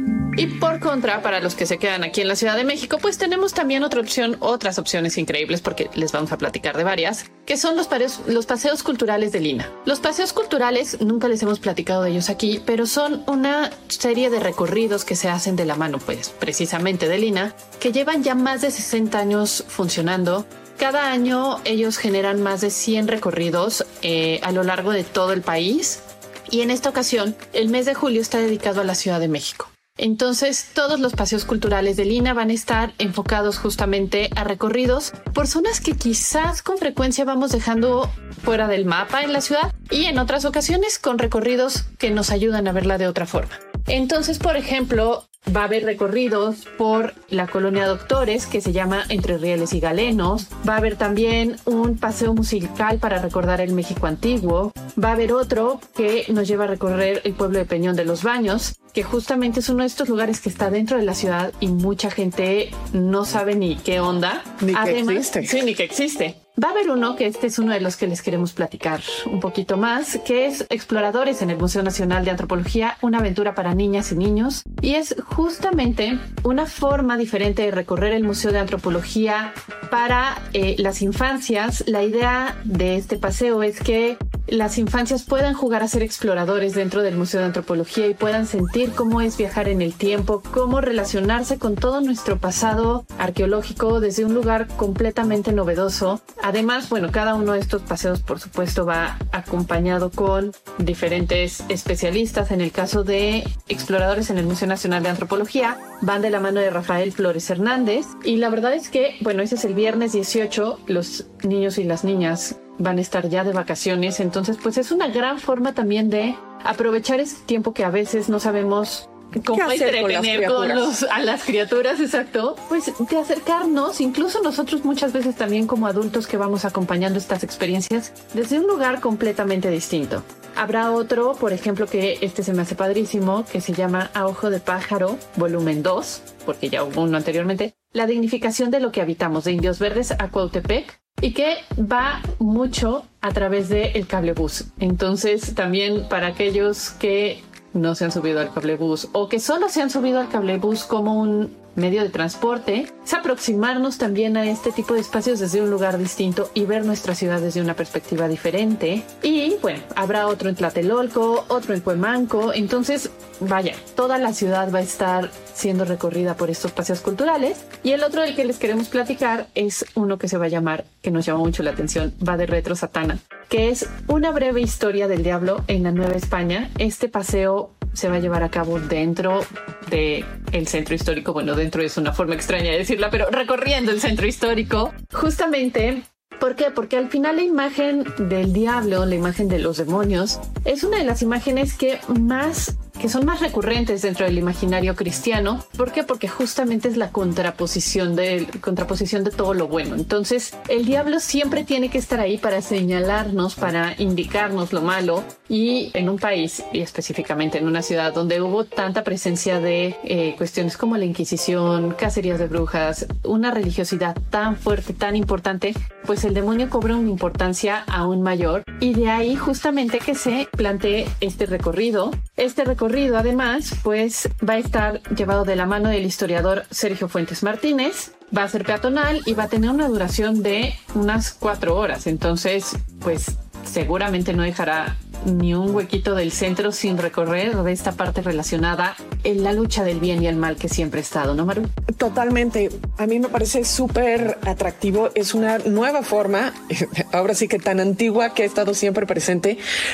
Y por contra, para los que se quedan aquí en la Ciudad de México, pues tenemos también otra opción, otras opciones increíbles, porque les vamos a platicar de varias, que son los paseos, los paseos culturales de Lina. Los paseos culturales, nunca les hemos platicado de ellos aquí, pero son una serie de recorridos que se hacen de la mano, pues precisamente de Lina, que llevan ya más de sesenta años funcionando. Cada año ellos generan más de cien recorridos eh, a lo largo de todo el país. Y en esta ocasión, el mes de julio está dedicado a la Ciudad de México. Entonces, todos los paseos culturales de Lina van a estar enfocados justamente a recorridos por zonas que quizás con frecuencia vamos dejando fuera del mapa en la ciudad, y en otras ocasiones con recorridos que nos ayudan a verla de otra forma. Entonces, por ejemplo, va a haber recorridos por la colonia Doctores, que se llama Entre Rieles y Galenos. Va a haber también un paseo musical para recordar el México antiguo. Va a haber otro que nos lleva a recorrer el pueblo de Peñón de los Baños, que justamente es uno de estos lugares que está dentro de la ciudad y mucha gente no sabe ni qué onda. Ni Además, que existe. Sí, ni que existe. Va a haber uno que este es uno de los que les queremos platicar un poquito más, que es Exploradores en el Museo Nacional de Antropología, una aventura para niñas y niños. Y es justamente una forma diferente de recorrer el Museo de Antropología para eh, las infancias. La idea de este paseo es que las infancias puedan jugar a ser exploradores dentro del Museo de Antropología y puedan sentir cómo es viajar en el tiempo, cómo relacionarse con todo nuestro pasado arqueológico desde un lugar completamente novedoso. Además, bueno, cada uno de estos paseos, por supuesto, va acompañado con diferentes especialistas. En el caso de exploradores en el Museo Nacional de Antropología, van de la mano de Rafael Flores Hernández. Y la verdad es que, bueno, ese es el viernes dieciocho, los niños y las niñas van a estar ya de vacaciones, entonces pues es una gran forma también de aprovechar ese tiempo que a veces no sabemos cómo entretener con, con los, a las criaturas, exacto, pues de acercarnos, incluso nosotros muchas veces también como adultos que vamos acompañando estas experiencias desde un lugar completamente distinto. Habrá otro, por ejemplo, que este se me hace padrísimo, que se llama A Ojo de Pájaro, volumen dos, porque ya hubo uno anteriormente, la dignificación de lo que habitamos, de Indios Verdes a Cuautepec, y que va mucho a través del cablebús. Entonces, también para aquellos que no se han subido al cablebús o que solo se han subido al cablebús como un medio de transporte, es aproximarnos también a este tipo de espacios desde un lugar distinto y ver nuestra ciudad desde una perspectiva diferente. Y bueno, habrá otro en Tlatelolco, otro en Cuemanco. Entonces, vaya, toda la ciudad va a estar siendo recorrida por estos paseos culturales. Y el otro del que les queremos platicar es uno que se va a llamar, que nos llama mucho la atención, va de Retro Satana, que es una breve historia del diablo en la Nueva España. Este paseo se va a llevar a cabo dentro de el centro histórico. Bueno, dentro es una forma extraña de decirla, pero recorriendo el centro histórico. Justamente, ¿por qué? Porque al final la imagen del diablo, la imagen de los demonios, es una de las imágenes que más... que son más recurrentes dentro del imaginario cristiano. ¿Por qué? Porque justamente es la contraposición de, contraposición de todo lo bueno. Entonces, el diablo siempre tiene que estar ahí para señalarnos, para indicarnos lo malo. Y en un país, y específicamente en una ciudad donde hubo tanta presencia de eh, cuestiones como la Inquisición, cacerías de brujas, una religiosidad tan fuerte, tan importante, pues el demonio cobra una importancia aún mayor. Y de ahí justamente que se plantee este recorrido. Este recorrido además, pues va a estar llevado de la mano del historiador Sergio Fuentes Martínez, va a ser peatonal y va a tener una duración de unas cuatro horas. Entonces, pues seguramente no dejará ni un huequito del centro sin recorrer de esta parte relacionada en la lucha del bien y el mal que siempre ha estado, ¿no, Maru? Totalmente. A mí me parece súper atractivo. Es una nueva forma, ahora sí que tan antigua que ha estado siempre presente,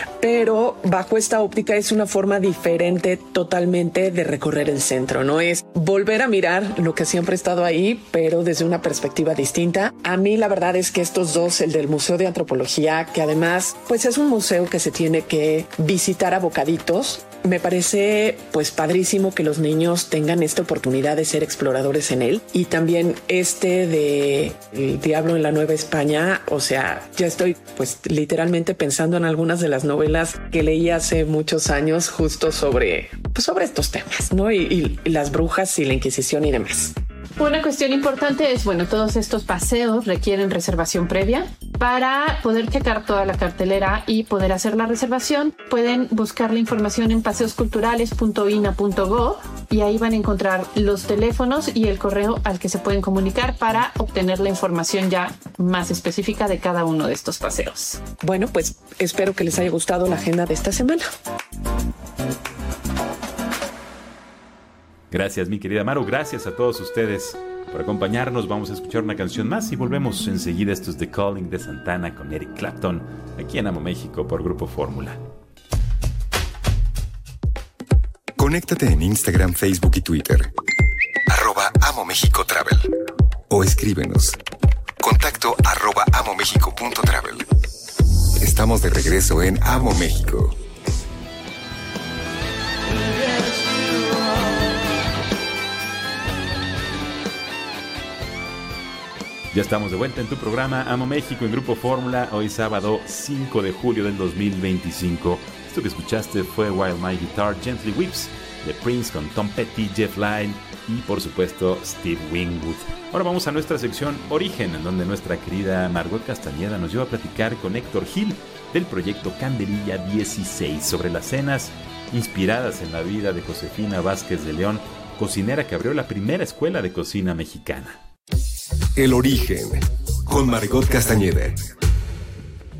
pero bajo esta óptica es una forma diferente totalmente de recorrer el centro. No es volver a mirar lo que siempre ha estado ahí, pero desde una perspectiva distinta. A mí la verdad es que estos dos, el del Museo de Antropología, que además pues es un museo que se tiene que visitar a bocaditos, me parece pues padrísimo que los niños tengan esta oportunidad de ser exploradores en él. Y también este de El Diablo en la Nueva España, o sea, ya estoy pues literalmente pensando en algunas de las novelas que leí hace muchos años justo sobre, pues, sobre estos temas, ¿no? Y, y, y las brujas y la Inquisición y demás. Una cuestión importante es, bueno, todos estos paseos requieren reservación previa. Para poder checar toda la cartelera y poder hacer la reservación, pueden buscar la información en paseos culturales punto ina punto gob y ahí van a encontrar los teléfonos y el correo al que se pueden comunicar para obtener la información ya más específica de cada uno de estos paseos. Bueno, pues espero que les haya gustado la agenda de esta semana. Gracias, mi querida Maru. Gracias a todos ustedes por acompañarnos. Vamos a escuchar una canción más y volvemos enseguida. Esto es The Calling de Santana con Eric Clapton, aquí en Amo México por Grupo Fórmula. Conéctate en Instagram, Facebook y Twitter. Arroba Amo México Travel. O escríbenos. Contacto arroba amomexico punto travel. Estamos de regreso en Amo México. Ya estamos de vuelta en tu programa Amo México en Grupo Fórmula, hoy sábado cinco de julio del dos mil veinticinco. Esto que escuchaste fue While My Guitar Gently Weeps de Prince con Tom Petty, Jeff Lynne y por supuesto Steve Winwood. Ahora vamos a nuestra sección Origen, en donde nuestra querida Margot Castañeda nos lleva a platicar con Héctor Gil del proyecto Candelilla dieciséis sobre las cenas inspiradas en la vida de Josefina Vázquez de León, cocinera que abrió la primera escuela de cocina mexicana. El Origen, con Margot Castañeda.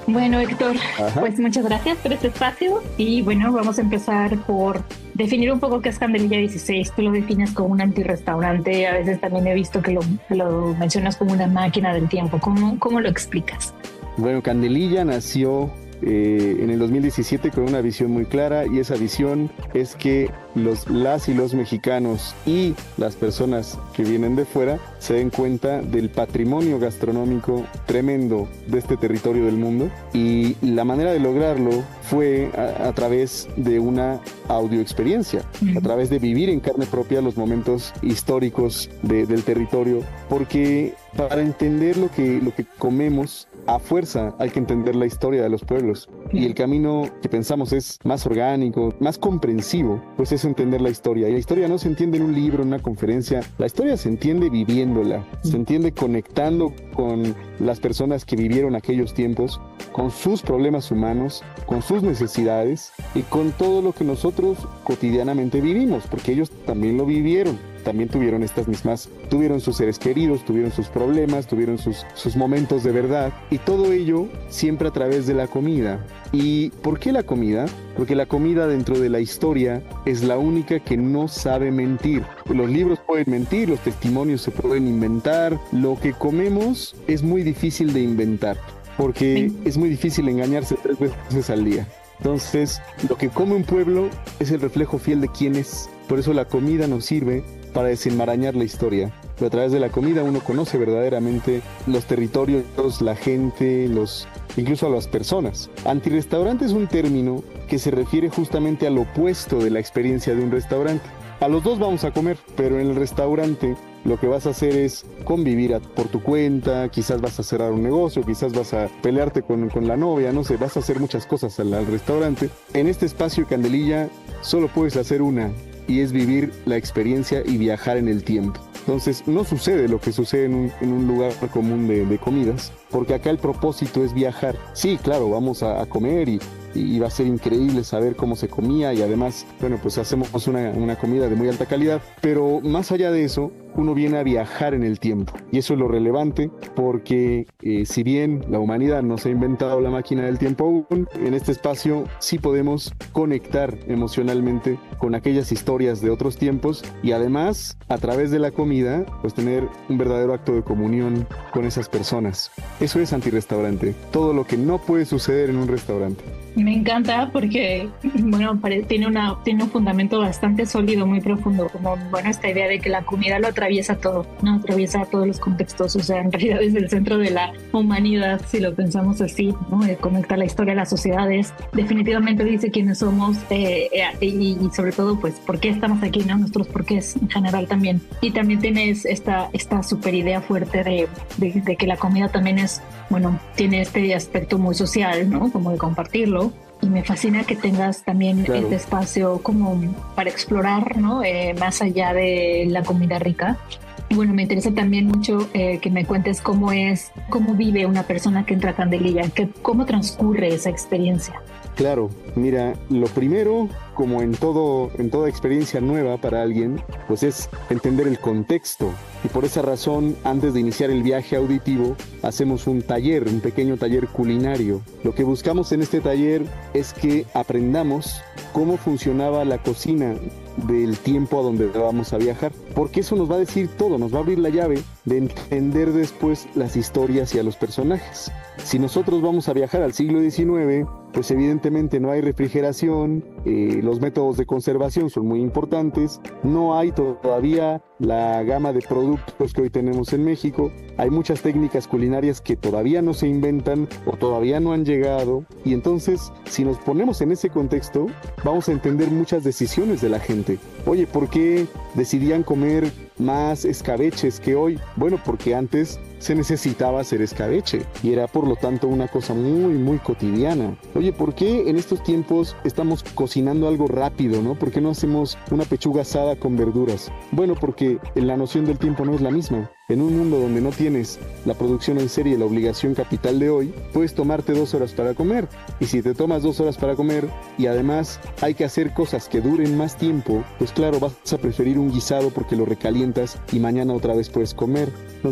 Bueno, Héctor, Ajá. pues muchas gracias por este espacio y bueno, vamos a empezar por definir un poco qué es Candelilla dieciséis. Tú lo defines como un antirrestaurante, a veces también he visto que lo, que lo mencionas como una máquina del tiempo. ¿Cómo, cómo lo explicas? Bueno, Candelilla nació eh, en el dos mil diecisiete con una visión muy clara, y esa visión es que los, las y los mexicanos y las personas que vienen de fuera se den cuenta del patrimonio gastronómico tremendo de este territorio del mundo, y la manera de lograrlo fue a, a través de una audioexperiencia, a través de vivir en carne propia los momentos históricos de, del territorio, porque para entender lo que, lo que comemos, a fuerza hay que entender la historia de los pueblos, y el camino que pensamos es más orgánico, más comprensivo, pues es entender la historia. Y la historia no se entiende en un libro, en una conferencia, la historia se entiende viviéndola, se entiende conectando con las personas que vivieron aquellos tiempos, con sus problemas humanos, con sus necesidades y con todo lo que nosotros cotidianamente vivimos, porque ellos también lo vivieron. También tuvieron estas mismas, tuvieron sus seres queridos, tuvieron sus problemas, tuvieron sus, sus momentos de verdad, y todo ello siempre a través de la comida. ¿Y por qué la comida? Porque la comida dentro de la historia es la única que no sabe mentir. Los libros pueden mentir, los testimonios se pueden inventar, lo que comemos es muy difícil de inventar, porque es muy difícil engañarse tres veces al día. Entonces, lo que come un pueblo es el reflejo fiel de quién es. Por eso la comida nos sirve para desenmarañar la historia. Pero a través de la comida uno conoce verdaderamente los territorios, la gente, los, incluso a las personas. Antirrestaurante es un término que se refiere justamente al opuesto de la experiencia de un restaurante. A los dos vamos a comer, pero en el restaurante lo que vas a hacer es convivir a, por tu cuenta, quizás vas a cerrar un negocio, quizás vas a pelearte con, con la novia, no sé, vas a hacer muchas cosas al, al restaurante. En este espacio Candelilla solo puedes hacer una, y es vivir la experiencia y viajar en el tiempo. Entonces no sucede lo que sucede en un, en un lugar común de, de comidas, porque acá el propósito es viajar. Sí, claro, vamos a, a comer y, y va a ser increíble saber cómo se comía, y además, bueno, pues hacemos una, una comida de muy alta calidad, pero más allá de eso, uno viene a viajar en el tiempo, y eso es lo relevante, porque eh, si bien la humanidad no se ha inventado la máquina del tiempo aún, en este espacio sí podemos conectar emocionalmente con aquellas historias de otros tiempos, y además, a través de la comida, pues tener un verdadero acto de comunión con esas personas. Eso es antirrestaurante, todo lo que no puede suceder en un restaurante. Me encanta porque, bueno, tiene, una, tiene un fundamento bastante sólido, muy profundo, como, bueno, esta idea de que la comida lo atraviesa todo, ¿no? Atraviesa todos los contextos, o sea, en realidad es el centro de la humanidad, si lo pensamos así, ¿no? Conecta la historia a las sociedades, definitivamente dice quiénes somos, eh, eh, y, y sobre todo, pues, por qué estamos aquí, ¿no? Nuestros porqués en general también. Y también tienes esta, esta super idea fuerte de, de, de que la comida también es, bueno, tiene este aspecto muy social, ¿no? Como de compartirlo. Y me fascina que tengas también claro. este espacio como para explorar, ¿no? Eh, más allá de la comida rica. Y bueno, me interesa también mucho eh, que me cuentes cómo es, cómo vive una persona que entra a Candelilla, que, cómo transcurre esa experiencia. Claro, mira, lo primero, como en todo, en toda experiencia nueva para alguien, pues es entender el contexto. Y por esa razón, antes de iniciar el viaje auditivo, hacemos un taller, un pequeño taller culinario. Lo que buscamos en este taller es que aprendamos cómo funcionaba la cocina del tiempo a donde vamos a viajar, porque eso nos va a decir todo, nos va a abrir la llave de entender después las historias y a los personajes. Si nosotros vamos a viajar al siglo diecinueve, pues evidentemente no hay refrigeración, eh, los métodos de conservación son muy importantes, no hay todavía la gama de productos que hoy tenemos en México, hay muchas técnicas culinarias que todavía no se inventan o todavía no han llegado, y entonces si nos ponemos en ese contexto vamos a entender muchas decisiones de la gente. Oye, ¿por qué decidían comer más escabeches que hoy? Bueno, porque antes se necesitaba hacer escabeche y era por lo tanto una cosa muy muy cotidiana. Oye, ¿por qué en estos tiempos estamos cocinando algo rápido, no? ¿Por qué no hacemos una pechuga asada con verduras? Bueno, porque la noción del tiempo no es la misma. En un mundo donde no tienes la producción en serie, la obligación capital de hoy, puedes tomarte dos horas para comer. Y si te tomas dos horas para comer y además hay que hacer cosas que duren más tiempo, pues claro, vas a preferir un guisado porque lo recalientas y mañana otra vez puedes comer. Entonces,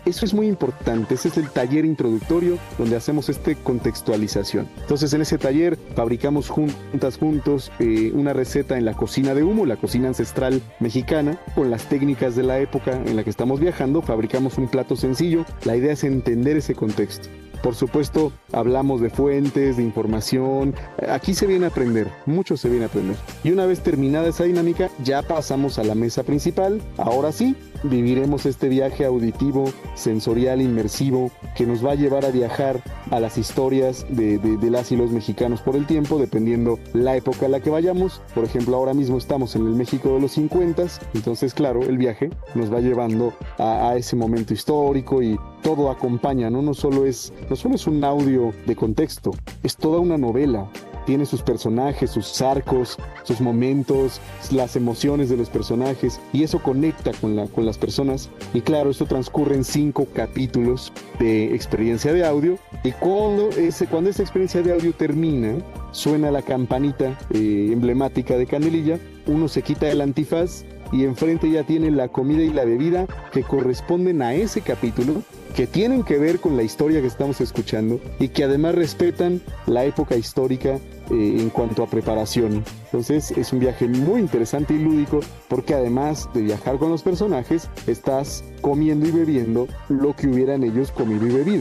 Eso es muy importante, ese es el taller introductorio donde hacemos esta contextualización. Entonces en ese taller fabricamos juntas, juntos, eh, una receta en la cocina de humo, la cocina ancestral mexicana, con las técnicas de la época en la que estamos viajando, fabricamos un plato sencillo. La idea es entender ese contexto. Por supuesto, hablamos de fuentes, de información. Aquí se viene a aprender, mucho se viene a aprender. Y una vez terminada esa dinámica, ya pasamos a la mesa principal. Ahora sí, viviremos este viaje auditivo, sensorial, inmersivo, que nos va a llevar a viajar a las historias de, de, de las y los mexicanos por el tiempo, dependiendo la época a la que vayamos. Por ejemplo, ahora mismo estamos en el México de los cincuenta, entonces claro, el viaje nos va llevando a, a ese momento histórico y todo acompaña, ¿no? No solo es, no solo es un audio de contexto, es toda una novela. Tiene sus personajes, sus arcos, sus momentos, las emociones de los personajes, y eso conecta con, la, con las personas. Y claro, esto transcurre en cinco capítulos de experiencia de audio, y cuando, ese, cuando esa experiencia de audio termina, suena la campanita eh, emblemática de Candelilla, uno se quita el antifaz y enfrente ya tiene la comida y la bebida que corresponden a ese capítulo, que tienen que ver con la historia que estamos escuchando y que además respetan la época histórica eh, en cuanto a preparación. Entonces es un viaje muy interesante y lúdico, porque además de viajar con los personajes, estás comiendo y bebiendo lo que hubieran ellos comido y bebido.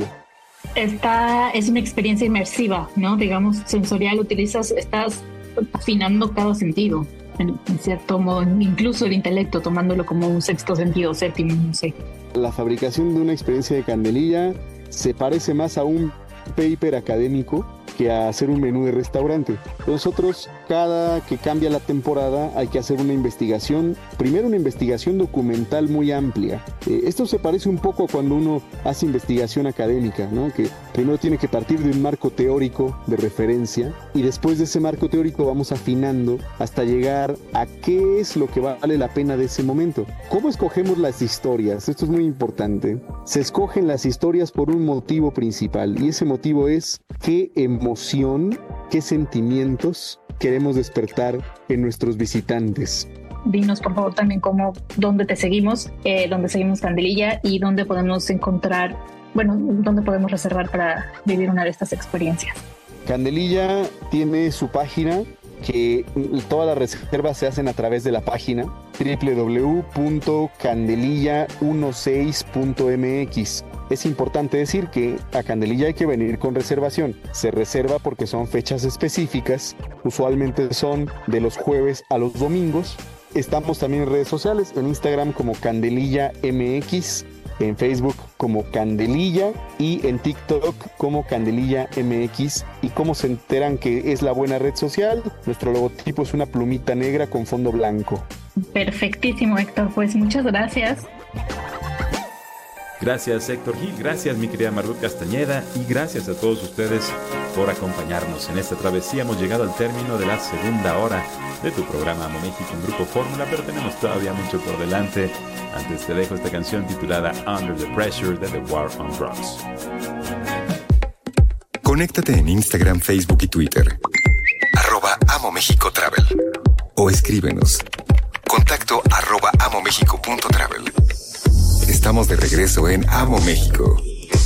Esta es una experiencia inmersiva, ¿no? Digamos, sensorial, utilizas, estás afinando cada sentido. En, en cierto modo, incluso el intelecto, tomándolo como un sexto sentido, séptimo, no sé. La fabricación de una experiencia de Candelilla se parece más a un paper académico que a hacer un menú de restaurante. Nosotros, cada que cambia la temporada, hay que hacer una investigación, primero una investigación documental muy amplia. Eh, esto se parece un poco a cuando uno hace investigación académica, ¿no? Que primero tiene que partir de un marco teórico de referencia, y después de ese marco teórico vamos afinando hasta llegar a qué es lo que vale la pena de ese momento. ¿Cómo escogemos las historias? Esto es muy importante. Se escogen las historias por un motivo principal, y ese motivo es qué emoción, qué sentimientos queremos despertar en nuestros visitantes. Dinos por favor también cómo, dónde te seguimos, eh, dónde seguimos Candelilla y dónde podemos encontrar, bueno, dónde podemos reservar para vivir una de estas experiencias. Candelilla tiene su página, que todas las reservas se hacen a través de la página doble u doble u doble u punto candelilla dieciséis punto m x. Es importante decir que a Candelilla hay que venir con reservación. Se reserva porque son fechas específicas, usualmente son de los jueves a los domingos. Estamos también en redes sociales, en Instagram como Candelilla M X, en Facebook como Candelilla y en TikTok como Candelilla M X. ¿Y cómo se enteran que es la buena red social? Nuestro logotipo es una plumita negra con fondo blanco. Perfectísimo, Héctor, pues muchas gracias. Gracias, Héctor Gil, gracias, mi querida Margot Castañeda, y gracias a todos ustedes por acompañarnos en esta travesía. Hemos llegado al término de la segunda hora de tu programa Amo México en Grupo Fórmula, pero tenemos todavía mucho por delante. Antes te dejo esta canción titulada Under the Pressure de The War on Drugs. Conéctate en Instagram, Facebook y Twitter. Arroba Amo México Travel. O escríbenos. Contacto arroba amomexico punto travel. Estamos de regreso en Amo México.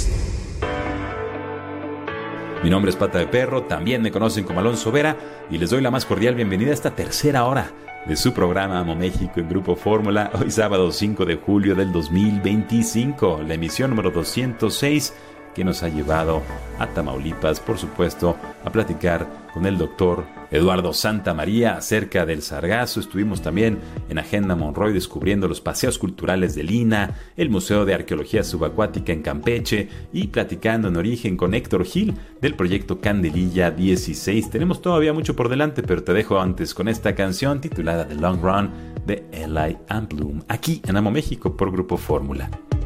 Mi nombre es Pata de Perro, también me conocen como Alonso Vera, y les doy la más cordial bienvenida a esta tercera hora de su programa Amo México en Grupo Fórmula, hoy sábado cinco de julio del dos mil veinticinco, la emisión número doscientos seis, que nos ha llevado a Tamaulipas, por supuesto, a platicar con el doctor Eduardo Santamaría acerca del sargazo. Estuvimos también en Agenda Monroy descubriendo los paseos culturales de Lina, el Museo de Arqueología Subacuática en Campeche y platicando en origen con Héctor Gil del proyecto Candelilla dieciséis. Tenemos todavía mucho por delante, pero te dejo antes con esta canción titulada The Long Run de Eli and Bloom, aquí en Amo México por Grupo Fórmula.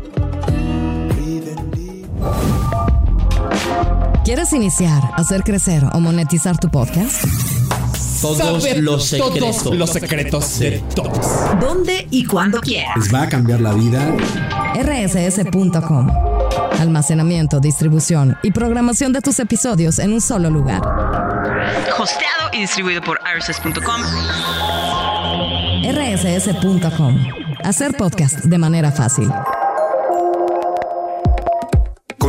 ¿Quieres iniciar, hacer crecer o monetizar tu podcast? Todos Saber los secretos. Todos los secretos de todos. ¿Dónde y cuándo quieras? Les va a cambiar la vida. R S S punto com. Almacenamiento, distribución y programación de tus episodios en un solo lugar. Hosteado y distribuido por R S S punto com. R S S punto com. Hacer podcast de manera fácil.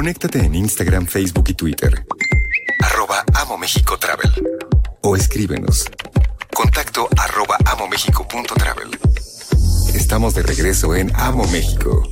Conéctate en Instagram, Facebook y Twitter. Arroba Amo México Travel. O escríbenos. Contacto arroba amomexico.travel. Estamos de regreso en Amo México.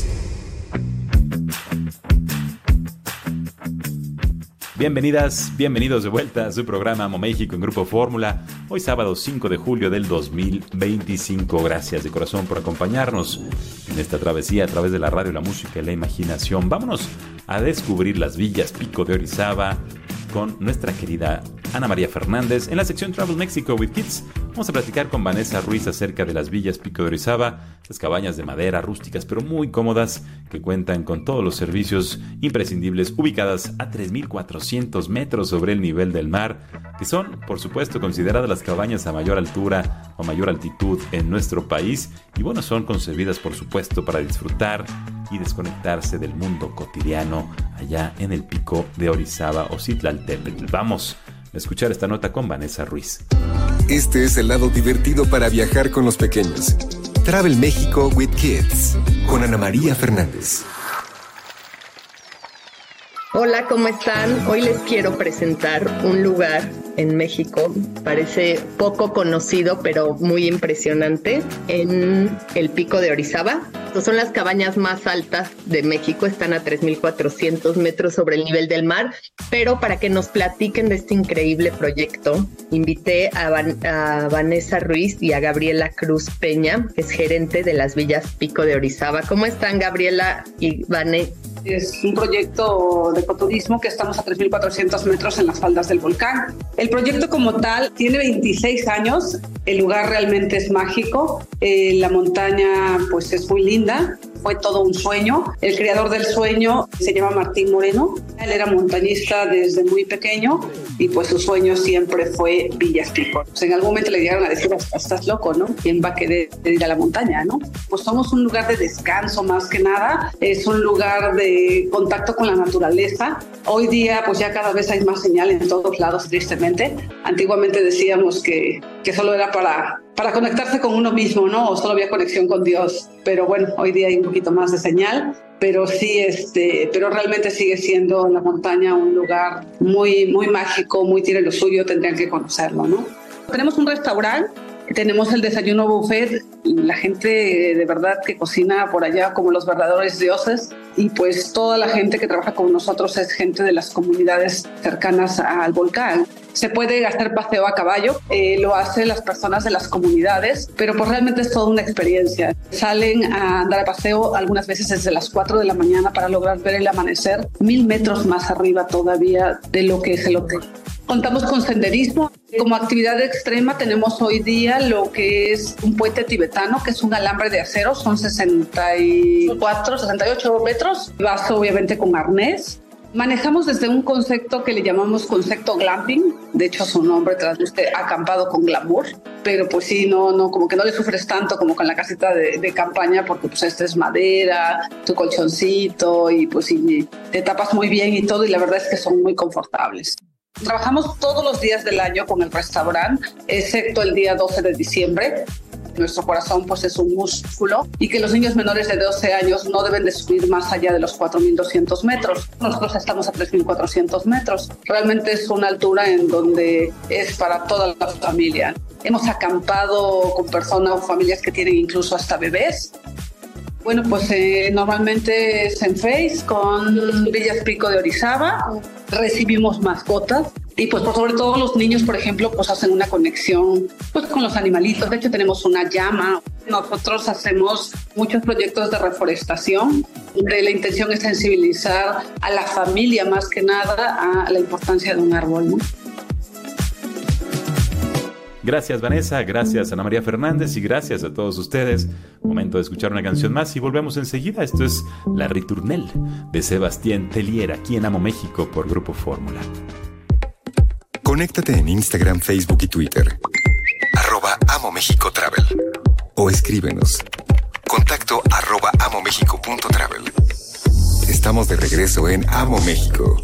Bienvenidas, bienvenidos de vuelta a su programa Amo México en Grupo Fórmula. Hoy sábado cinco de julio del dos mil veinticinco. Gracias de corazón por acompañarnos en esta travesía a través de la radio, la música y la imaginación. Vámonos a descubrir las villas Pico de Orizaba con nuestra querida Ana María Fernández en la sección Travel Mexico with Kids. Vamos a platicar con Vanessa Ruiz acerca de las villas Pico de Orizaba, las cabañas de madera rústicas pero muy cómodas que cuentan con todos los servicios imprescindibles, ubicadas a tres mil cuatrocientos metros sobre el nivel del mar, que son, por supuesto, consideradas las cabañas a mayor altura o mayor altitud en nuestro país y, bueno, son concebidas, por supuesto, para disfrutar y desconectarse del mundo cotidiano allá en el Pico de Orizaba o Citlaltépetl. Vamos a escuchar esta nota con Vanessa Ruiz. Este es el lado divertido para viajar con los pequeños. Travel México with Kids, con Ana María Fernández. Hola, ¿cómo están? Hoy les quiero presentar un lugar en México, parece poco conocido, pero muy impresionante, en el Pico de Orizaba. Estas son las cabañas más altas de México, están a tres mil cuatrocientos metros sobre el nivel del mar, pero para que nos platiquen de este increíble proyecto, invité a, Van- a Vanessa Ruiz y a Gabriela Cruz Peña, que es gerente de las villas Pico de Orizaba. ¿Cómo están, Gabriela y Vanessa? Es un proyecto de ecoturismo que estamos a tres mil cuatrocientos metros en las faldas del volcán. El proyecto como tal tiene veintiséis años, el lugar realmente es mágico, eh, la montaña pues es muy linda, fue todo un sueño. El creador del sueño se llama Martín Moreno, él era montañista desde muy pequeño y pues su sueño siempre fue Villas Pico. Pues en algún momento le llegaron a decir, estás loco, ¿no? ¿Quién va a querer ir a la montaña, no? Pues somos un lugar de descanso más que nada, es un lugar de contacto con la naturaleza. Hoy día pues ya cada vez hay más señal en todos lados, tristemente. Antiguamente decíamos que, que solo era para, para conectarse con uno mismo, ¿no? O solo había conexión con Dios. Pero bueno, hoy día hay un poquito más de señal. Pero sí, este, pero realmente sigue siendo la montaña un lugar muy, muy mágico, muy tiene lo suyo, tendrían que conocerlo, ¿no? Tenemos un restaurante, tenemos el desayuno buffet, la gente de verdad que cocina por allá como los verdaderos dioses, y pues toda la gente que trabaja con nosotros es gente de las comunidades cercanas al volcán. Se puede hacer paseo a caballo, eh, lo hacen las personas de las comunidades, pero pues realmente es toda una experiencia. Salen a andar a paseo algunas veces desde las cuatro de la mañana para lograr ver el amanecer mil metros más arriba todavía de lo que es el hotel. Contamos con senderismo. Como actividad extrema tenemos hoy día lo que es un puente tibetano, que es un alambre de acero, son sesenta y cuatro, sesenta y ocho metros, vas obviamente con arnés. Manejamos desde un concepto que le llamamos concepto glamping, de hecho su nombre traduce acampado con glamour, pero pues sí, no, no, como que no le sufres tanto como con la casita de, de campaña, porque pues esta es madera, tu colchoncito y pues sí, te tapas muy bien y todo, y la verdad es que son muy confortables. Trabajamos todos los días del año con el restaurante, excepto el día doce de diciembre. Nuestro corazón pues es un músculo y que los niños menores de doce años no deben de subir más allá de los cuatro mil doscientos metros. Nosotros estamos a tres mil cuatrocientos metros. Realmente es una altura en donde es para toda la familia. Hemos acampado con personas o familias que tienen incluso hasta bebés. Bueno, pues eh, normalmente es en Face con Villas Pico de Orizaba. Recibimos mascotas y pues por sobre todo los niños, por ejemplo, pues hacen una conexión pues con los animalitos. De hecho tenemos una llama. Nosotros hacemos muchos proyectos de reforestación donde la intención es sensibilizar a la familia más que nada a la importancia de un árbol, ¿no? Gracias Vanessa, gracias Ana María Fernández y gracias a todos ustedes. Momento de escuchar una canción más y volvemos enseguida. Esto es La Ritournelle de Sebastián Tellier, aquí en Amo México por Grupo Fórmula. Conéctate en Instagram, Facebook y Twitter. Arroba Amo México Travel. O escríbenos. Contacto arroba amomexico.travel. Estamos de regreso en Amo México.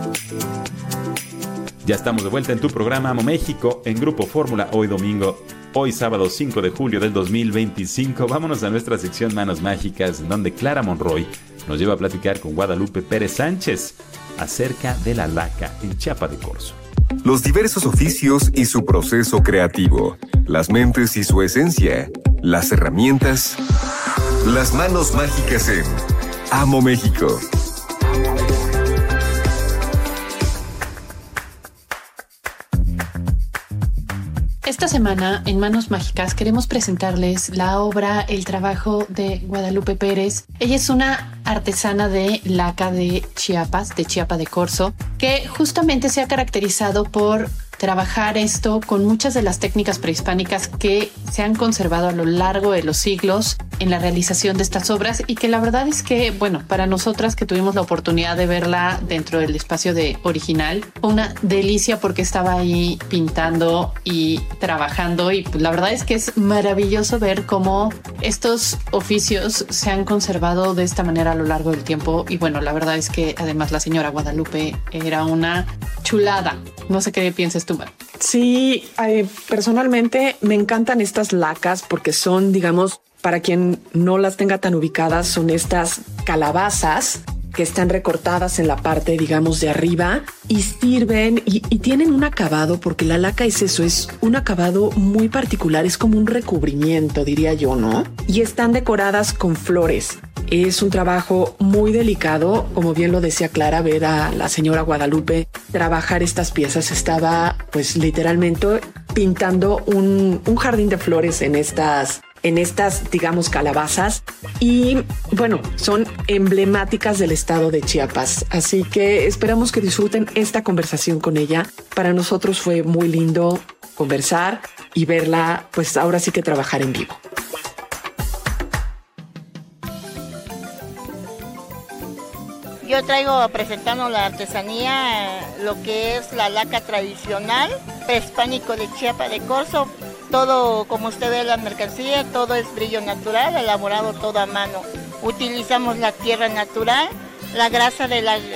Ya estamos de vuelta en tu programa Amo México en Grupo Fórmula, hoy domingo Hoy sábado cinco de julio del dos mil veinticinco, vámonos a nuestra sección Manos Mágicas, en donde Clara Monroy nos lleva a platicar con Guadalupe Pérez Sánchez acerca de la laca en Chiapa de Corzo. Los diversos oficios y su proceso creativo, las mentes y su esencia, las herramientas, las manos mágicas en Amo México. Esta semana en Manos Mágicas queremos presentarles la obra, el trabajo de Guadalupe Pérez. Ella es una artesana de laca de Chiapas, de Chiapa de Corzo, que justamente se ha caracterizado por trabajar esto con muchas de las técnicas prehispánicas que se han conservado a lo largo de los siglos en la realización de estas obras, y que la verdad es que, bueno, para nosotras que tuvimos la oportunidad de verla dentro del espacio de original, fue una delicia porque estaba ahí pintando y trabajando, y pues la verdad es que es maravilloso ver cómo estos oficios se han conservado de esta manera a lo largo del tiempo. Y bueno, la verdad es que además la señora Guadalupe era una chulada. No sé qué piensas tú, Mar. Sí, eh, personalmente me encantan estas lacas porque son, digamos, para quien no las tenga tan ubicadas, son estas calabazas que están recortadas en la parte, digamos, de arriba y sirven y, y tienen un acabado, porque la laca es eso, es un acabado muy particular, es como un recubrimiento, diría yo, ¿no? Y están decoradas con flores. Es un trabajo muy delicado, como bien lo decía Clara, ver a la señora Guadalupe trabajar estas piezas. Estaba, pues, literalmente pintando un, un jardín de flores en estas en estas, digamos, calabazas, y bueno, son emblemáticas del estado de Chiapas. Así que esperamos que disfruten esta conversación con ella. Para nosotros fue muy lindo conversar y verla, pues ahora sí que trabajar en vivo. Yo traigo presentando la artesanía, lo que es la laca tradicional, prehispánico de Chiapa de Corzo. Todo, como usted ve la mercancía, todo es brillo natural, elaborado todo a mano. Utilizamos la tierra natural, la grasa de la,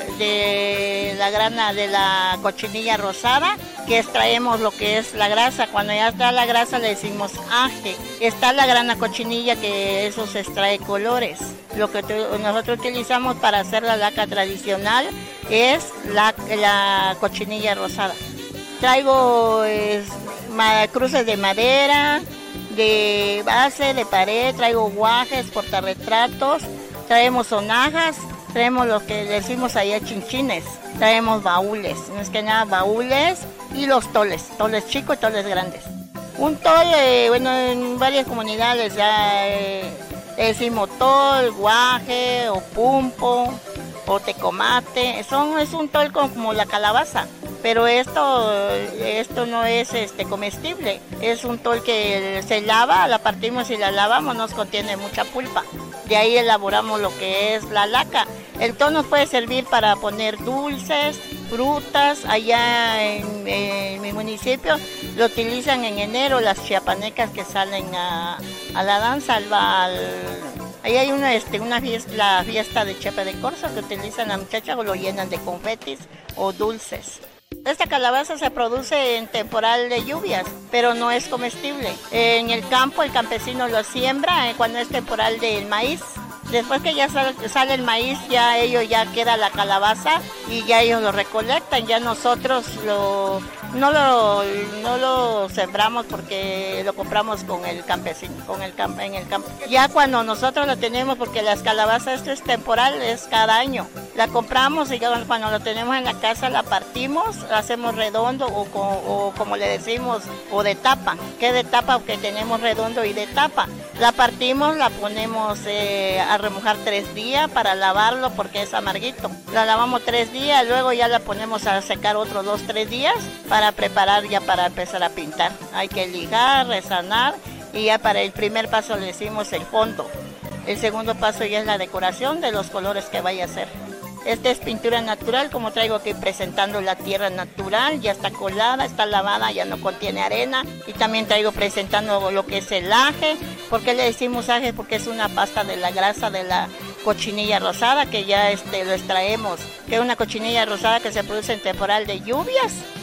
de la grana de la cochinilla rosada, que extraemos lo que es la grasa. Cuando ya está la grasa le decimos aje. Está la grana cochinilla, que eso se extrae colores. Lo que nosotros utilizamos para hacer la laca tradicional es la, la cochinilla rosada. Traigo eh, cruces de madera, de base, de pared, traigo guajes, portarretratos, traemos sonajas, traemos lo que decimos allá chinchines, traemos baúles, no es que nada, baúles, y los toles, toles chicos y toles grandes. Un tol, eh, bueno, en varias comunidades ya eh, decimos tol, guaje o pumpo o tecomate, son, es un tol como la calabaza. Pero esto, esto no es este, comestible, es un tol que se lava, la partimos y la lavamos, nos contiene mucha pulpa. De ahí elaboramos lo que es la laca. El tol nos puede servir para poner dulces, frutas. Allá en, en mi municipio lo utilizan en enero las chiapanecas que salen a, a la danza, al, al ahí hay una, este, una fiesta, la fiesta de Chiapa de Corzo, que utilizan las muchachas o lo llenan de confetis o dulces. Esta calabaza se produce en temporal de lluvias, pero no es comestible. En el campo el campesino lo siembra cuando es temporal del maíz. Después que ya sale, sale el maíz, ya ellos ya queda la calabaza y ya ellos lo recolectan. Ya nosotros lo, no, lo, no lo sembramos porque lo compramos con el campesino, con el campo, en el campo. Ya cuando nosotros lo tenemos, porque las calabazas esto es temporal, es cada año. La compramos y ya cuando lo tenemos en la casa la partimos, la hacemos redondo o, o como le decimos, o de tapa. Que de tapa, porque tenemos redondo y de tapa. La partimos, la ponemos eh, a remojar tres días para lavarlo porque es amarguito. La lavamos tres días, luego ya la ponemos a secar otros dos, tres días para preparar ya para empezar a pintar. Hay que lijar, resanar y ya para el primer paso le decimos el fondo. El segundo paso ya es la decoración de los colores que vaya a hacer. Esta es pintura natural, como traigo aquí presentando la tierra natural, ya está colada, está lavada, ya no contiene arena. Y también traigo presentando lo que es el aje. ¿Por qué le decimos aje? Porque es una pasta de la grasa de la cochinilla rosada que ya este, lo extraemos. Que es una cochinilla rosada que se produce en temporal de lluvias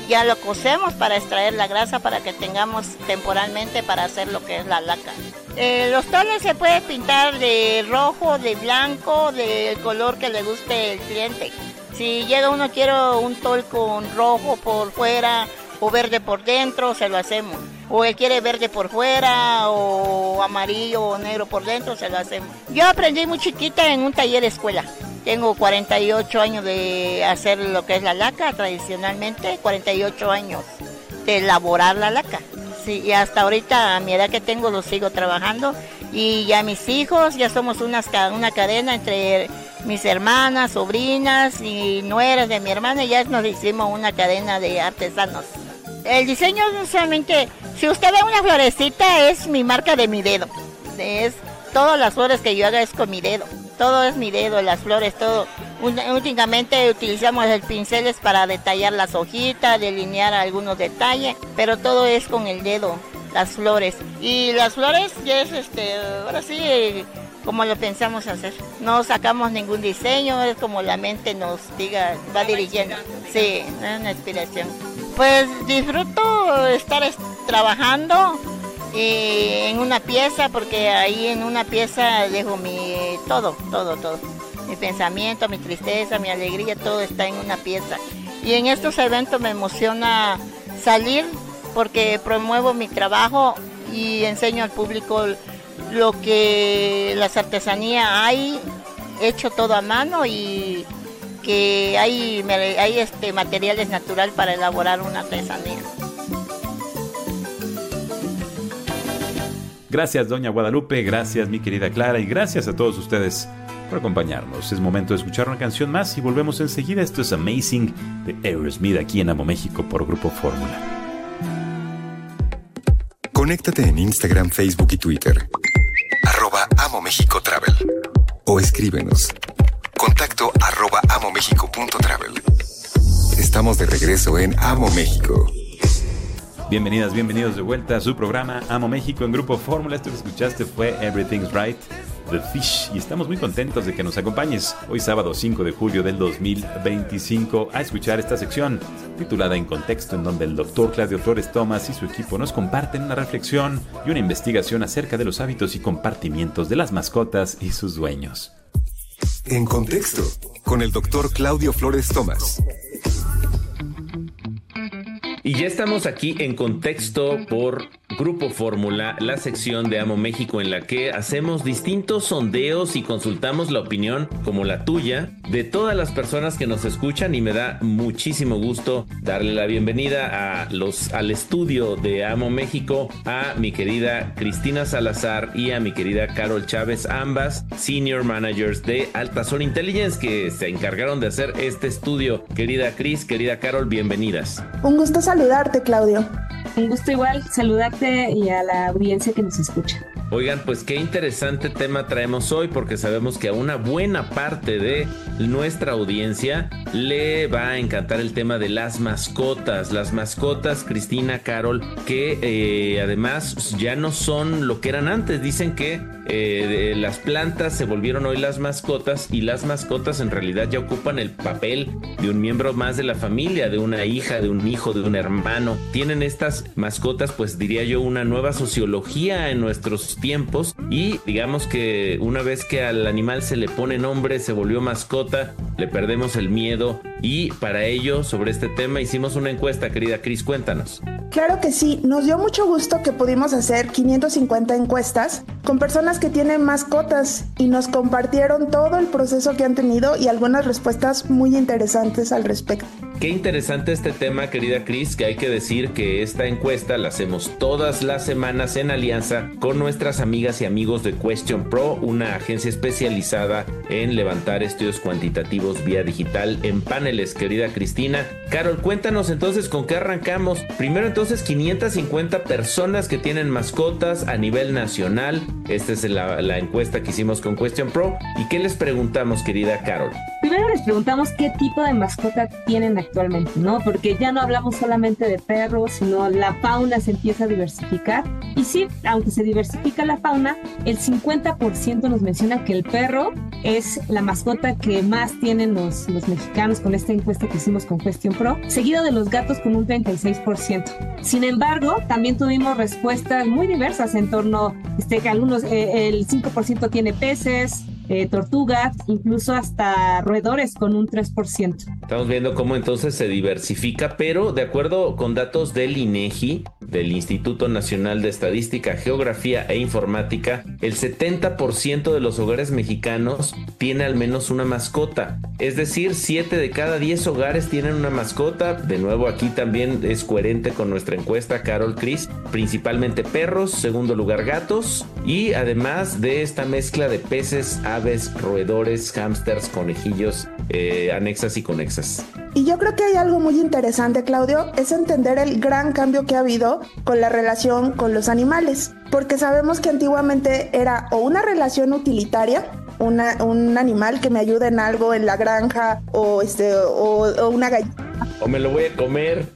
ya lo cocemos para extraer la grasa para que tengamos temporalmente para hacer lo que es la laca. Eh, los toles se puede pintar de rojo, de blanco, del color que le guste el cliente. Si llega uno quiere un tol con rojo por fuera o verde por dentro, se lo hacemos. O él quiere verde por fuera o amarillo o negro por dentro, se lo hacemos. Yo aprendí muy chiquita en un taller de escuela. Tengo cuarenta y ocho años de hacer lo que es la laca tradicionalmente, cuarenta y ocho años de elaborar la laca. Sí, y hasta ahorita a mi edad que tengo lo sigo trabajando y ya mis hijos, ya somos unas, una cadena entre mis hermanas, sobrinas y nueras de mi hermana, ya nos hicimos una cadena de artesanos. El diseño no solamente, si usted ve una florecita es mi marca de mi dedo, es todas las flores que yo haga es con mi dedo. Todo es mi dedo, las flores, todo. Últimamente utilizamos los pinceles para detallar las hojitas, delinear algunos detalles, pero todo es con el dedo, las flores. Y las flores ya es, este, ahora sí, como lo pensamos hacer. No sacamos ningún diseño, es como la mente nos diga, va dirigiendo. Sí, es una inspiración. Pues disfruto estar trabajando y en una pieza, porque ahí en una pieza dejo mi todo, todo, todo. Mi pensamiento, mi tristeza, mi alegría, todo está en una pieza. Y en estos eventos me emociona salir porque promuevo mi trabajo y enseño al público lo que las artesanías hay, hecho todo a mano y que hay, hay este, materiales naturales para elaborar una artesanía. Gracias, doña Guadalupe, gracias, mi querida Clara, y gracias a todos ustedes por acompañarnos. Es momento de escuchar una canción más y volvemos enseguida. Esto es Amazing de Aerosmith aquí en Amo México por Grupo Fórmula. Conéctate en Instagram, Facebook y Twitter. Arroba Amo México Travel. O escríbenos. Contacto arroba amomexico.travel. Estamos de regreso en Amo México. Bienvenidas, bienvenidos de vuelta a su programa Amo México en Grupo Fórmula. Esto que escuchaste fue Everything's Right, The Fish, y estamos muy contentos de que nos acompañes hoy sábado cinco de julio del dos mil veinticinco a escuchar esta sección titulada En Contexto, en donde el doctor Claudio Flores Thomas y su equipo nos comparten una reflexión y una investigación acerca de los hábitos y compartimientos de las mascotas y sus dueños. En Contexto, con el doctor Claudio Flores Thomas. Y ya estamos aquí en Contexto por Grupo Fórmula, la sección de Amo México en la que hacemos distintos sondeos y consultamos la opinión, como la tuya, de todas las personas que nos escuchan, y me da muchísimo gusto darle la bienvenida a los, al estudio de Amo México a mi querida Cristina Salazar y a mi querida Carol Chávez, ambas Senior Managers de Altazor Intelligence, que se encargaron de hacer este estudio. Querida Cris, querida Carol, bienvenidas. Un gusto saludarte, Claudio. Un gusto igual saludarte y a la audiencia que nos escucha. Oigan, pues qué interesante tema traemos hoy, porque sabemos que a una buena parte de nuestra audiencia le va a encantar el tema de las mascotas. Las mascotas, Cristina, Carol, que eh, además ya no son lo que eran antes. Dicen que eh, las plantas se volvieron hoy las mascotas, y las mascotas en realidad ya ocupan el papel de un miembro más de la familia, de una hija, de un hijo, de un hermano. Tienen estas mascotas, pues diría yo, una nueva sociología en nuestros tiempos, y digamos que una vez que al animal se le pone nombre, se volvió mascota, le perdemos el miedo. Y para ello, sobre este tema, hicimos una encuesta. Querida Cris, cuéntanos. Claro que sí, nos dio mucho gusto que pudimos hacer quinientas cincuenta encuestas con personas que tienen mascotas y nos compartieron todo el proceso que han tenido y algunas respuestas muy interesantes al respecto. Qué interesante este tema, querida Cris, que hay que decir que esta encuesta la hacemos todas las semanas en alianza con nuestras amigas y amigos de Question Pro, una agencia especializada en levantar estudios cuantitativos vía digital en paneles. Querida Cristina, Carol, cuéntanos entonces con qué arrancamos. Primero entonces, quinientas cincuenta personas que tienen mascotas a nivel nacional. Esta es la, la encuesta que hicimos con Question Pro. ¿Y qué les preguntamos, querida Carol? primero les preguntamos qué tipo de mascota tienen actualmente, ¿no? Porque ya no hablamos solamente de perros, sino la fauna se empieza a diversificar. Y sí, aunque se diversifica la fauna, el cincuenta por ciento nos menciona que el perro es la mascota que más tienen los, los mexicanos con esta encuesta que hicimos con Question Pro, seguido de los gatos con un treinta y seis por ciento. Sin embargo, también tuvimos respuestas muy diversas en torno, este, que algunos, eh, el cinco por ciento tiene peces, Eh, tortugas, incluso hasta roedores con un tres por ciento. Estamos viendo cómo entonces se diversifica, pero de acuerdo con datos del INEGI, del Instituto Nacional de Estadística, Geografía e Informática, el setenta por ciento de los hogares mexicanos tiene al menos una mascota. Es decir, siete de cada diez hogares tienen una mascota. De nuevo, aquí también es coherente con nuestra encuesta, Carol, Cris, principalmente perros, segundo lugar gatos, y además de esta mezcla de peces, aves, roedores, hámsters, conejillos, eh, anexas y conexas. Y yo creo que hay algo muy interesante, Claudio, es entender el gran cambio que ha habido con la relación con los animales, porque sabemos que antiguamente era o una relación utilitaria, una, un animal que me ayude en algo en la granja, o, este, o, o una gallina. O me lo voy a comer.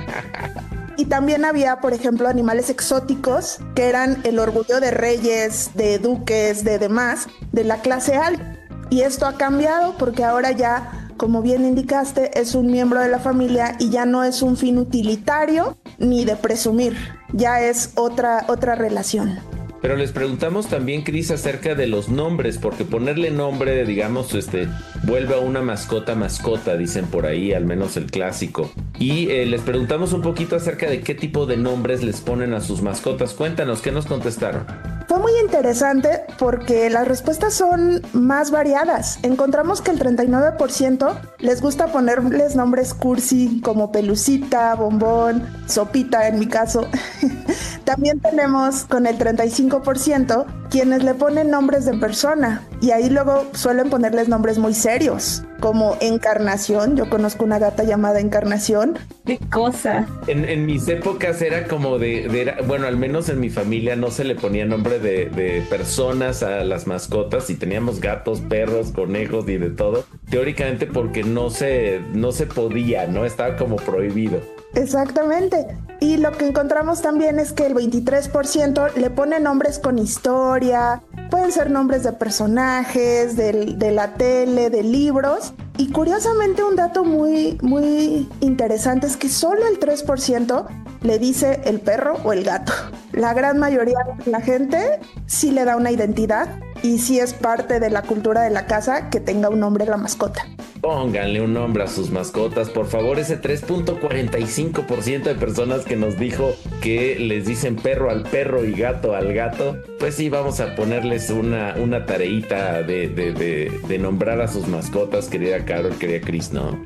Y también había, por ejemplo, animales exóticos que eran el orgullo de reyes, de duques, de demás, de la clase alta. Y esto ha cambiado porque ahora ya, como bien indicaste, es un miembro de la familia y ya no es un fin utilitario ni de presumir, ya es otra, otra relación. Pero les preguntamos también, Cris, acerca de los nombres, porque ponerle nombre, digamos, este, vuelve a una mascota mascota, dicen por ahí, al menos el clásico. Y eh, les preguntamos un poquito acerca de qué tipo de nombres les ponen a sus mascotas. Cuéntanos, ¿qué nos contestaron? Fue muy interesante porque las respuestas son más variadas. Encontramos que el treinta y nueve por ciento les gusta ponerles nombres cursi como Pelucita, Bombón, Sopita en mi caso. También tenemos con el treinta y cinco por ciento quienes le ponen nombres de persona y ahí luego suelen ponerles nombres muy serios como Encarnación. Yo conozco una gata llamada Encarnación. ¡Qué cosa! En, en mis épocas era como de, de era, bueno, al menos en mi familia no se le ponía nombre de, de personas a las mascotas y teníamos gatos, perros, conejos y de todo. Teóricamente porque no se, no se podía, ¿no? Estaba como prohibido. Exactamente. Y lo que encontramos también es que el veintitrés por ciento le pone nombres con historia, pueden ser nombres de personajes, de, de la tele, de libros. Y curiosamente un dato muy, muy interesante es que solo el tres por ciento le dice el perro o el gato. La gran mayoría de la gente sí le da una identidad y sí es parte de la cultura de la casa que tenga un nombre la mascota. Pónganle un nombre a sus mascotas, por favor. Ese tres punto cuarenta y cinco por ciento de personas que nos dijo que les dicen perro al perro y gato al gato, pues sí, vamos a ponerles una, una tareita de, de, de, de nombrar a sus mascotas, querida Carol, querida Cris, ¿no?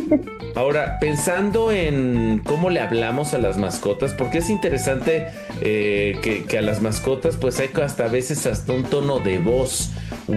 Ahora, pensando en cómo le hablamos a las mascotas, porque es interesante eh, que, que a las mascotas pues hay hasta a veces hasta un tono de voz,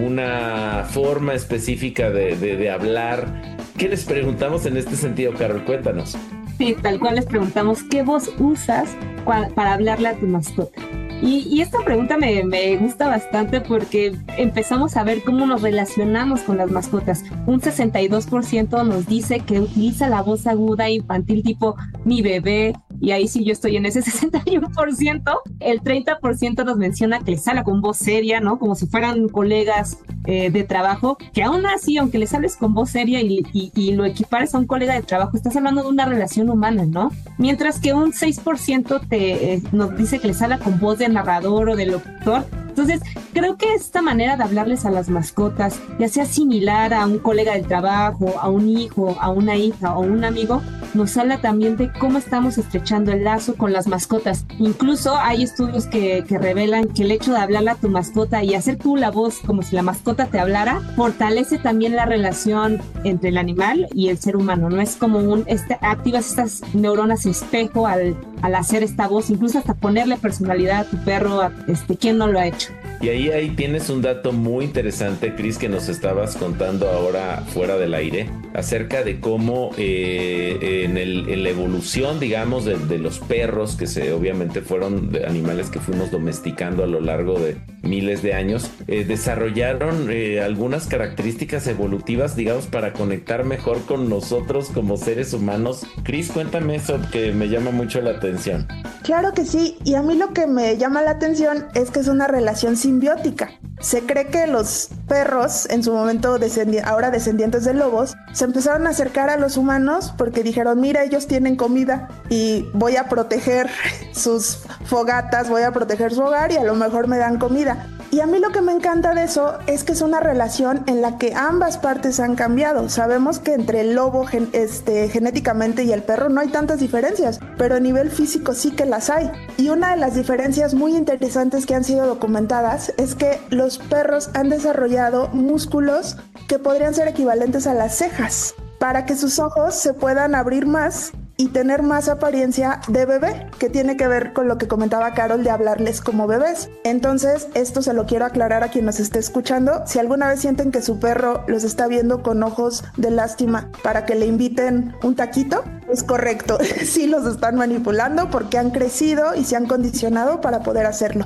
una forma específica de, de, de hablar. ¿Qué les preguntamos en este sentido, Carol? Cuéntanos. Sí, tal cual les preguntamos, ¿qué voz usas para hablarle a tu mascota? Y, y esta pregunta me, me gusta bastante porque empezamos a ver cómo nos relacionamos con las mascotas. Un sesenta y dos por ciento nos dice que utiliza la voz aguda infantil tipo mi bebé, y ahí sí yo estoy en ese sesenta y uno por ciento. El treinta por ciento nos menciona que les habla con voz seria, ¿no? Como si fueran colegas eh, de trabajo, que aún así, aunque les hables con voz seria y, y, y lo equipares a un colega de trabajo, estás hablando de una relación humana, ¿no? Mientras que un seis por ciento te, eh, nos dice que les habla con voz de narrador o de locutor. Entonces, creo que esta manera de hablarles a las mascotas, ya sea similar a un colega del trabajo, a un hijo, a una hija o un amigo, nos habla también de cómo estamos estrechando el lazo con las mascotas. Incluso hay estudios que, que revelan que el hecho de hablarle a tu mascota y hacer tú la voz como si la mascota te hablara, fortalece también la relación entre el animal y el ser humano, ¿no? Es como un, este, activas estas neuronas espejo al, al hacer esta voz, incluso hasta ponerle personalidad a tu perro, a, este, ¿quién no lo ha hecho? Y ahí, ahí tienes un dato muy interesante, Cris, que nos estabas contando ahora fuera del aire, acerca de cómo eh, en, el, en la evolución, digamos, de, de los perros, que se obviamente fueron de animales que fuimos domesticando a lo largo de, miles de años, eh, desarrollaron eh, algunas características evolutivas, digamos, para conectar mejor con nosotros como seres humanos. Cris, cuéntame eso, que me llama mucho la atención. Claro que sí, y a mí lo que me llama la atención es que es una relación simbiótica. Se cree que los perros, en su momento descendi- ahora descendientes de lobos, se empezaron a acercar a los humanos porque dijeron, mira, ellos tienen comida y voy a proteger sus fogatas, voy a proteger su hogar y a lo mejor me dan comida. Y a mí lo que me encanta de eso es que es una relación en la que ambas partes han cambiado. Sabemos que entre el lobo gen- este, genéticamente y el perro no hay tantas diferencias, pero a nivel físico sí que las hay. Y una de las diferencias muy interesantes que han sido documentadas es que los perros han desarrollado músculos que podrían ser equivalentes a las cejas para que sus ojos se puedan abrir más y tener más apariencia de bebé, que tiene que ver con lo que comentaba Carol de hablarles como bebés. Entonces, esto se lo quiero aclarar a quien nos esté escuchando. Si alguna vez sienten que su perro los está viendo con ojos de lástima para que le inviten un taquito, es correcto. Sí los están manipulando porque han crecido y se han condicionado para poder hacerlo.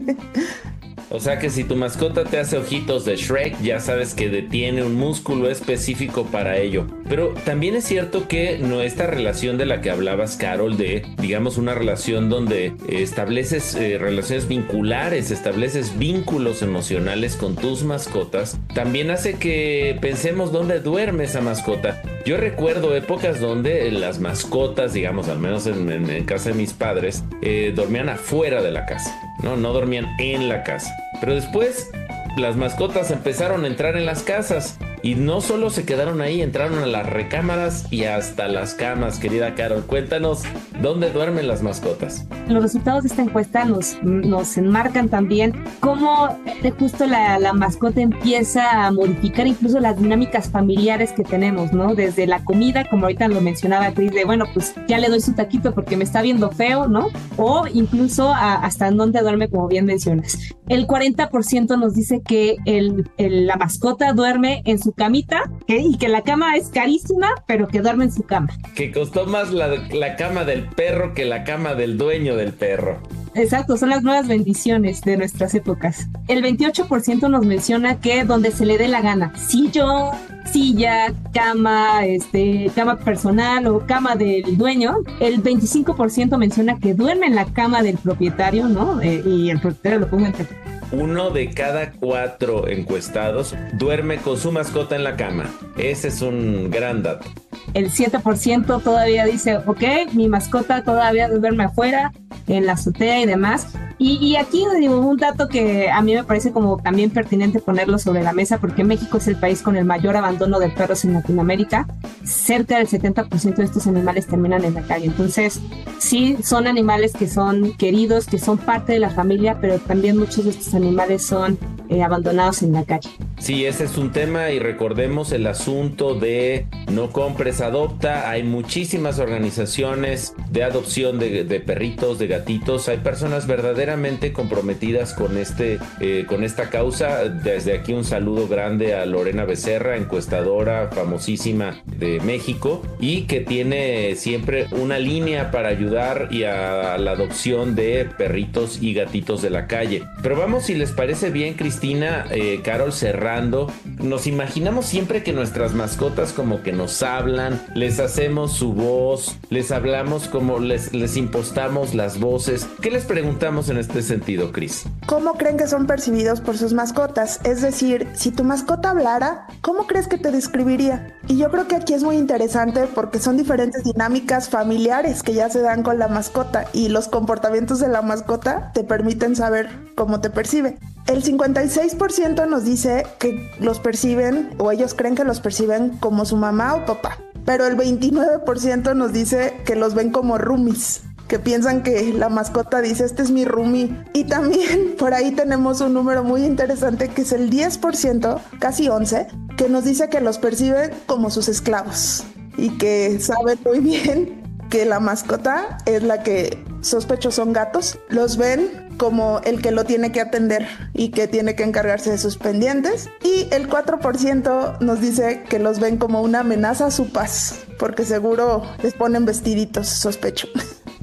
O sea que si tu mascota te hace ojitos de Shrek, ya sabes que tiene un músculo específico para ello. Pero también es cierto que no, esta relación de la que hablabas, Carol, de, digamos, una relación donde eh, estableces eh, relaciones vinculares, estableces vínculos emocionales con tus mascotas, también hace que pensemos dónde duerme esa mascota. Yo recuerdo épocas donde las mascotas, digamos, al menos en, en, en casa de mis padres, eh, dormían afuera de la casa, ¿no? No dormían en la casa. Pero después las mascotas empezaron a entrar en las casas y no solo se quedaron ahí, entraron a las recámaras y hasta las camas. Querida Carol, cuéntanos dónde duermen las mascotas. Los resultados de esta encuesta nos, nos enmarcan también cómo justo la, la mascota empieza a modificar incluso las dinámicas familiares que tenemos, ¿no? Desde la comida, como ahorita lo mencionaba Cris, de bueno, pues ya le doy su taquito porque me está viendo feo, ¿no? O incluso a, hasta en dónde duerme, como bien mencionas. El cuarenta por ciento nos dice que el, el, la mascota duerme en su camita, ¿okay? Y que la cama es carísima, pero que duerme en su cama. Que costó más la, la cama del perro que la cama del dueño del perro. Exacto, son las nuevas bendiciones de nuestras épocas. El veintiocho por ciento nos menciona que donde se le dé la gana, sillón, silla, cama, este, cama personal o cama del dueño. El veinticinco por ciento menciona que duerme en la cama del propietario, ¿no? Eh, y el propietario lo pongo entre... Uno de cada cuatro encuestados duerme con su mascota en la cama. Ese es un gran dato. El siete por ciento todavía dice, ok, mi mascota todavía duerme afuera, en la azotea y demás. Y, y aquí digo un dato que a mí me parece como también pertinente ponerlo sobre la mesa, porque México es el país con el mayor abandono de perros en Latinoamérica. Cerca del setenta por ciento de estos animales terminan en la calle. Entonces, sí, son animales que son queridos, que son parte de la familia, pero también muchos de estos animales son eh, abandonados en la calle. Sí, ese es un tema y recordemos el asunto de no compres, adopta. Hay muchísimas organizaciones de adopción de, de perritos, de gatitos. Hay personas verdaderamente comprometidas con este, eh, con esta causa. Desde aquí un saludo grande a Lorena Becerra, encuestadora famosísima de México y que tiene siempre una línea para ayudar y a la adopción de perritos y gatitos de la calle. Pero vamos, si les parece bien, Cristina, eh, Carol, cerrando. Nos imaginamos siempre que nuestras mascotas como que nos hablan, les hacemos su voz, les hablamos como les, les impostamos las voces. ¿Qué les preguntamos en este sentido, Cris? ¿Cómo creen que son percibidos por sus mascotas? Es decir, si tu mascota hablara, ¿cómo crees que te describiría? Y yo creo que aquí es muy interesante porque son diferentes dinámicas familiares que ya se dan con la mascota y los comportamientos de la mascota te permiten saber cómo te percibe. El cincuenta y seis por ciento nos dice que los perciben o ellos creen que los perciben como su mamá o papá, pero el veintinueve por ciento nos dice que los ven como roomies, que piensan que la mascota dice este es mi roomie. Y también por ahí tenemos un número muy interesante que es el diez por ciento, casi once, que nos dice que los perciben como sus esclavos y que saben muy bien que la mascota es la que, sospecho son gatos, los ven como el que lo tiene que atender y que tiene que encargarse de sus pendientes. Y el cuatro por ciento nos dice que los ven como una amenaza a su paz, porque seguro les ponen vestiditos, sospecho.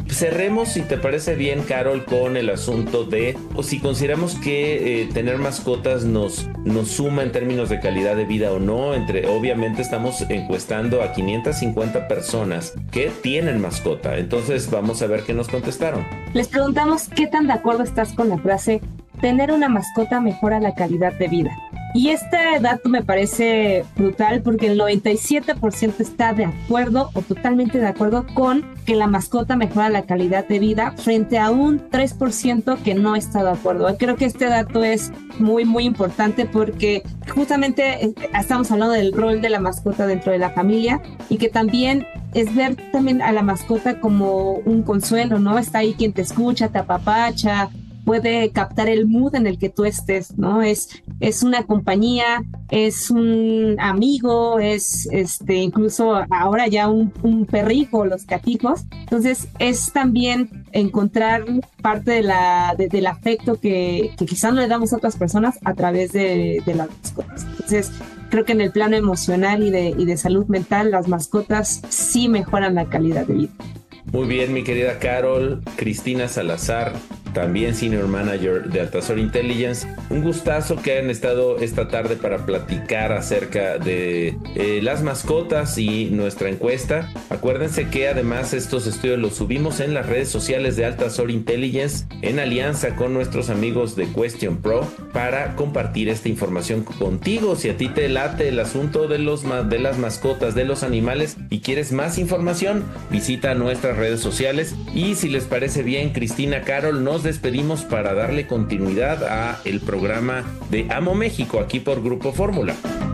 cerremos, si te parece bien, Carol, con el asunto de o si consideramos que eh, tener mascotas nos, nos suma en términos de calidad de vida o no. Entre, obviamente estamos encuestando a quinientas cincuenta personas que tienen mascota. Entonces vamos a ver qué nos contestaron. Les preguntamos qué tan de acuerdo estás con la frase tener una mascota mejora la calidad de vida. Y este dato me parece brutal porque el noventa y siete por ciento está de acuerdo o totalmente de acuerdo con que la mascota mejora la calidad de vida frente a un tres por ciento que no está de acuerdo. Creo que este dato es muy, muy importante porque justamente estamos hablando del rol de la mascota dentro de la familia y que también es ver también a la mascota como un consuelo, ¿no? Está ahí quien te escucha, te apapacha, puede captar el mood en el que tú estés, ¿no? Es, es una compañía, es un amigo, es este incluso ahora ya un, un perrijo, los gatijos. Entonces es también encontrar parte de la, de, del afecto que, que quizás no le damos a otras personas a través de, de las mascotas. Entonces creo que en el plano emocional y de, y de salud mental, las mascotas sí mejoran la calidad de vida. Muy bien, mi querida Carol. Cristina Salazar, también Senior Manager de Altazor Intelligence. Un gustazo que hayan estado esta tarde para platicar acerca de eh, las mascotas y nuestra encuesta. Acuérdense que además estos estudios los subimos en las redes sociales de Altazor Intelligence en alianza con nuestros amigos de Question Pro para compartir esta información contigo. Si a ti te late el asunto de, los, de las mascotas, de los animales y quieres más información, visita nuestras redes sociales. Y si les parece bien, Cristina, Carol, nos despedimos para darle continuidad a el programa de Amo México aquí por Grupo Fórmula.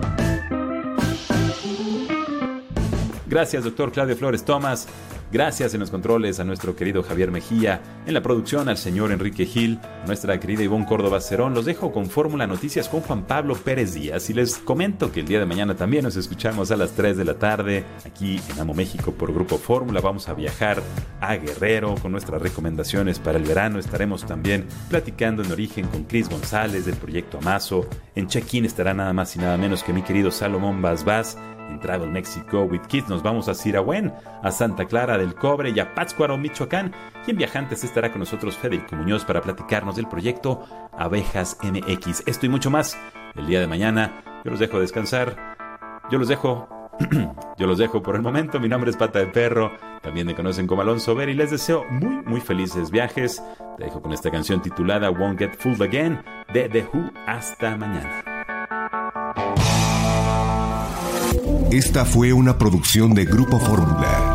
Gracias, doctor Claudio Flores Tomás. Gracias en los controles a nuestro querido Javier Mejía, en la producción al señor Enrique Gil, nuestra querida Ivonne Córdoba Cerón. Los dejo con Fórmula Noticias con Juan Pablo Pérez Díaz y les comento que el día de mañana también nos escuchamos a las tres de la tarde aquí en Amo México por Grupo Fórmula. Vamos a viajar a Guerrero con nuestras recomendaciones para el verano. Estaremos también platicando en Origen con Cris González del proyecto Amazo. En Check-in estará nada más y nada menos que mi querido Salomón Vaz Vaz. En Travel Mexico with Kids nos vamos a Sirahuén, a Santa Clara del Cobre y a Pátzcuaro, Michoacán. Y en Viajantes estará con nosotros Federico Muñoz para platicarnos del proyecto Abejas M X. Esto y mucho más el día de mañana. Yo los dejo descansar. Yo los dejo... Yo los dejo por el momento. Mi nombre es Pata de Perro. También me conocen como Alonso Vera y les deseo muy, muy felices viajes. Te dejo con esta canción titulada Won't Get Fooled Again de The Who. Hasta mañana. Esta fue una producción de Grupo Fórmula.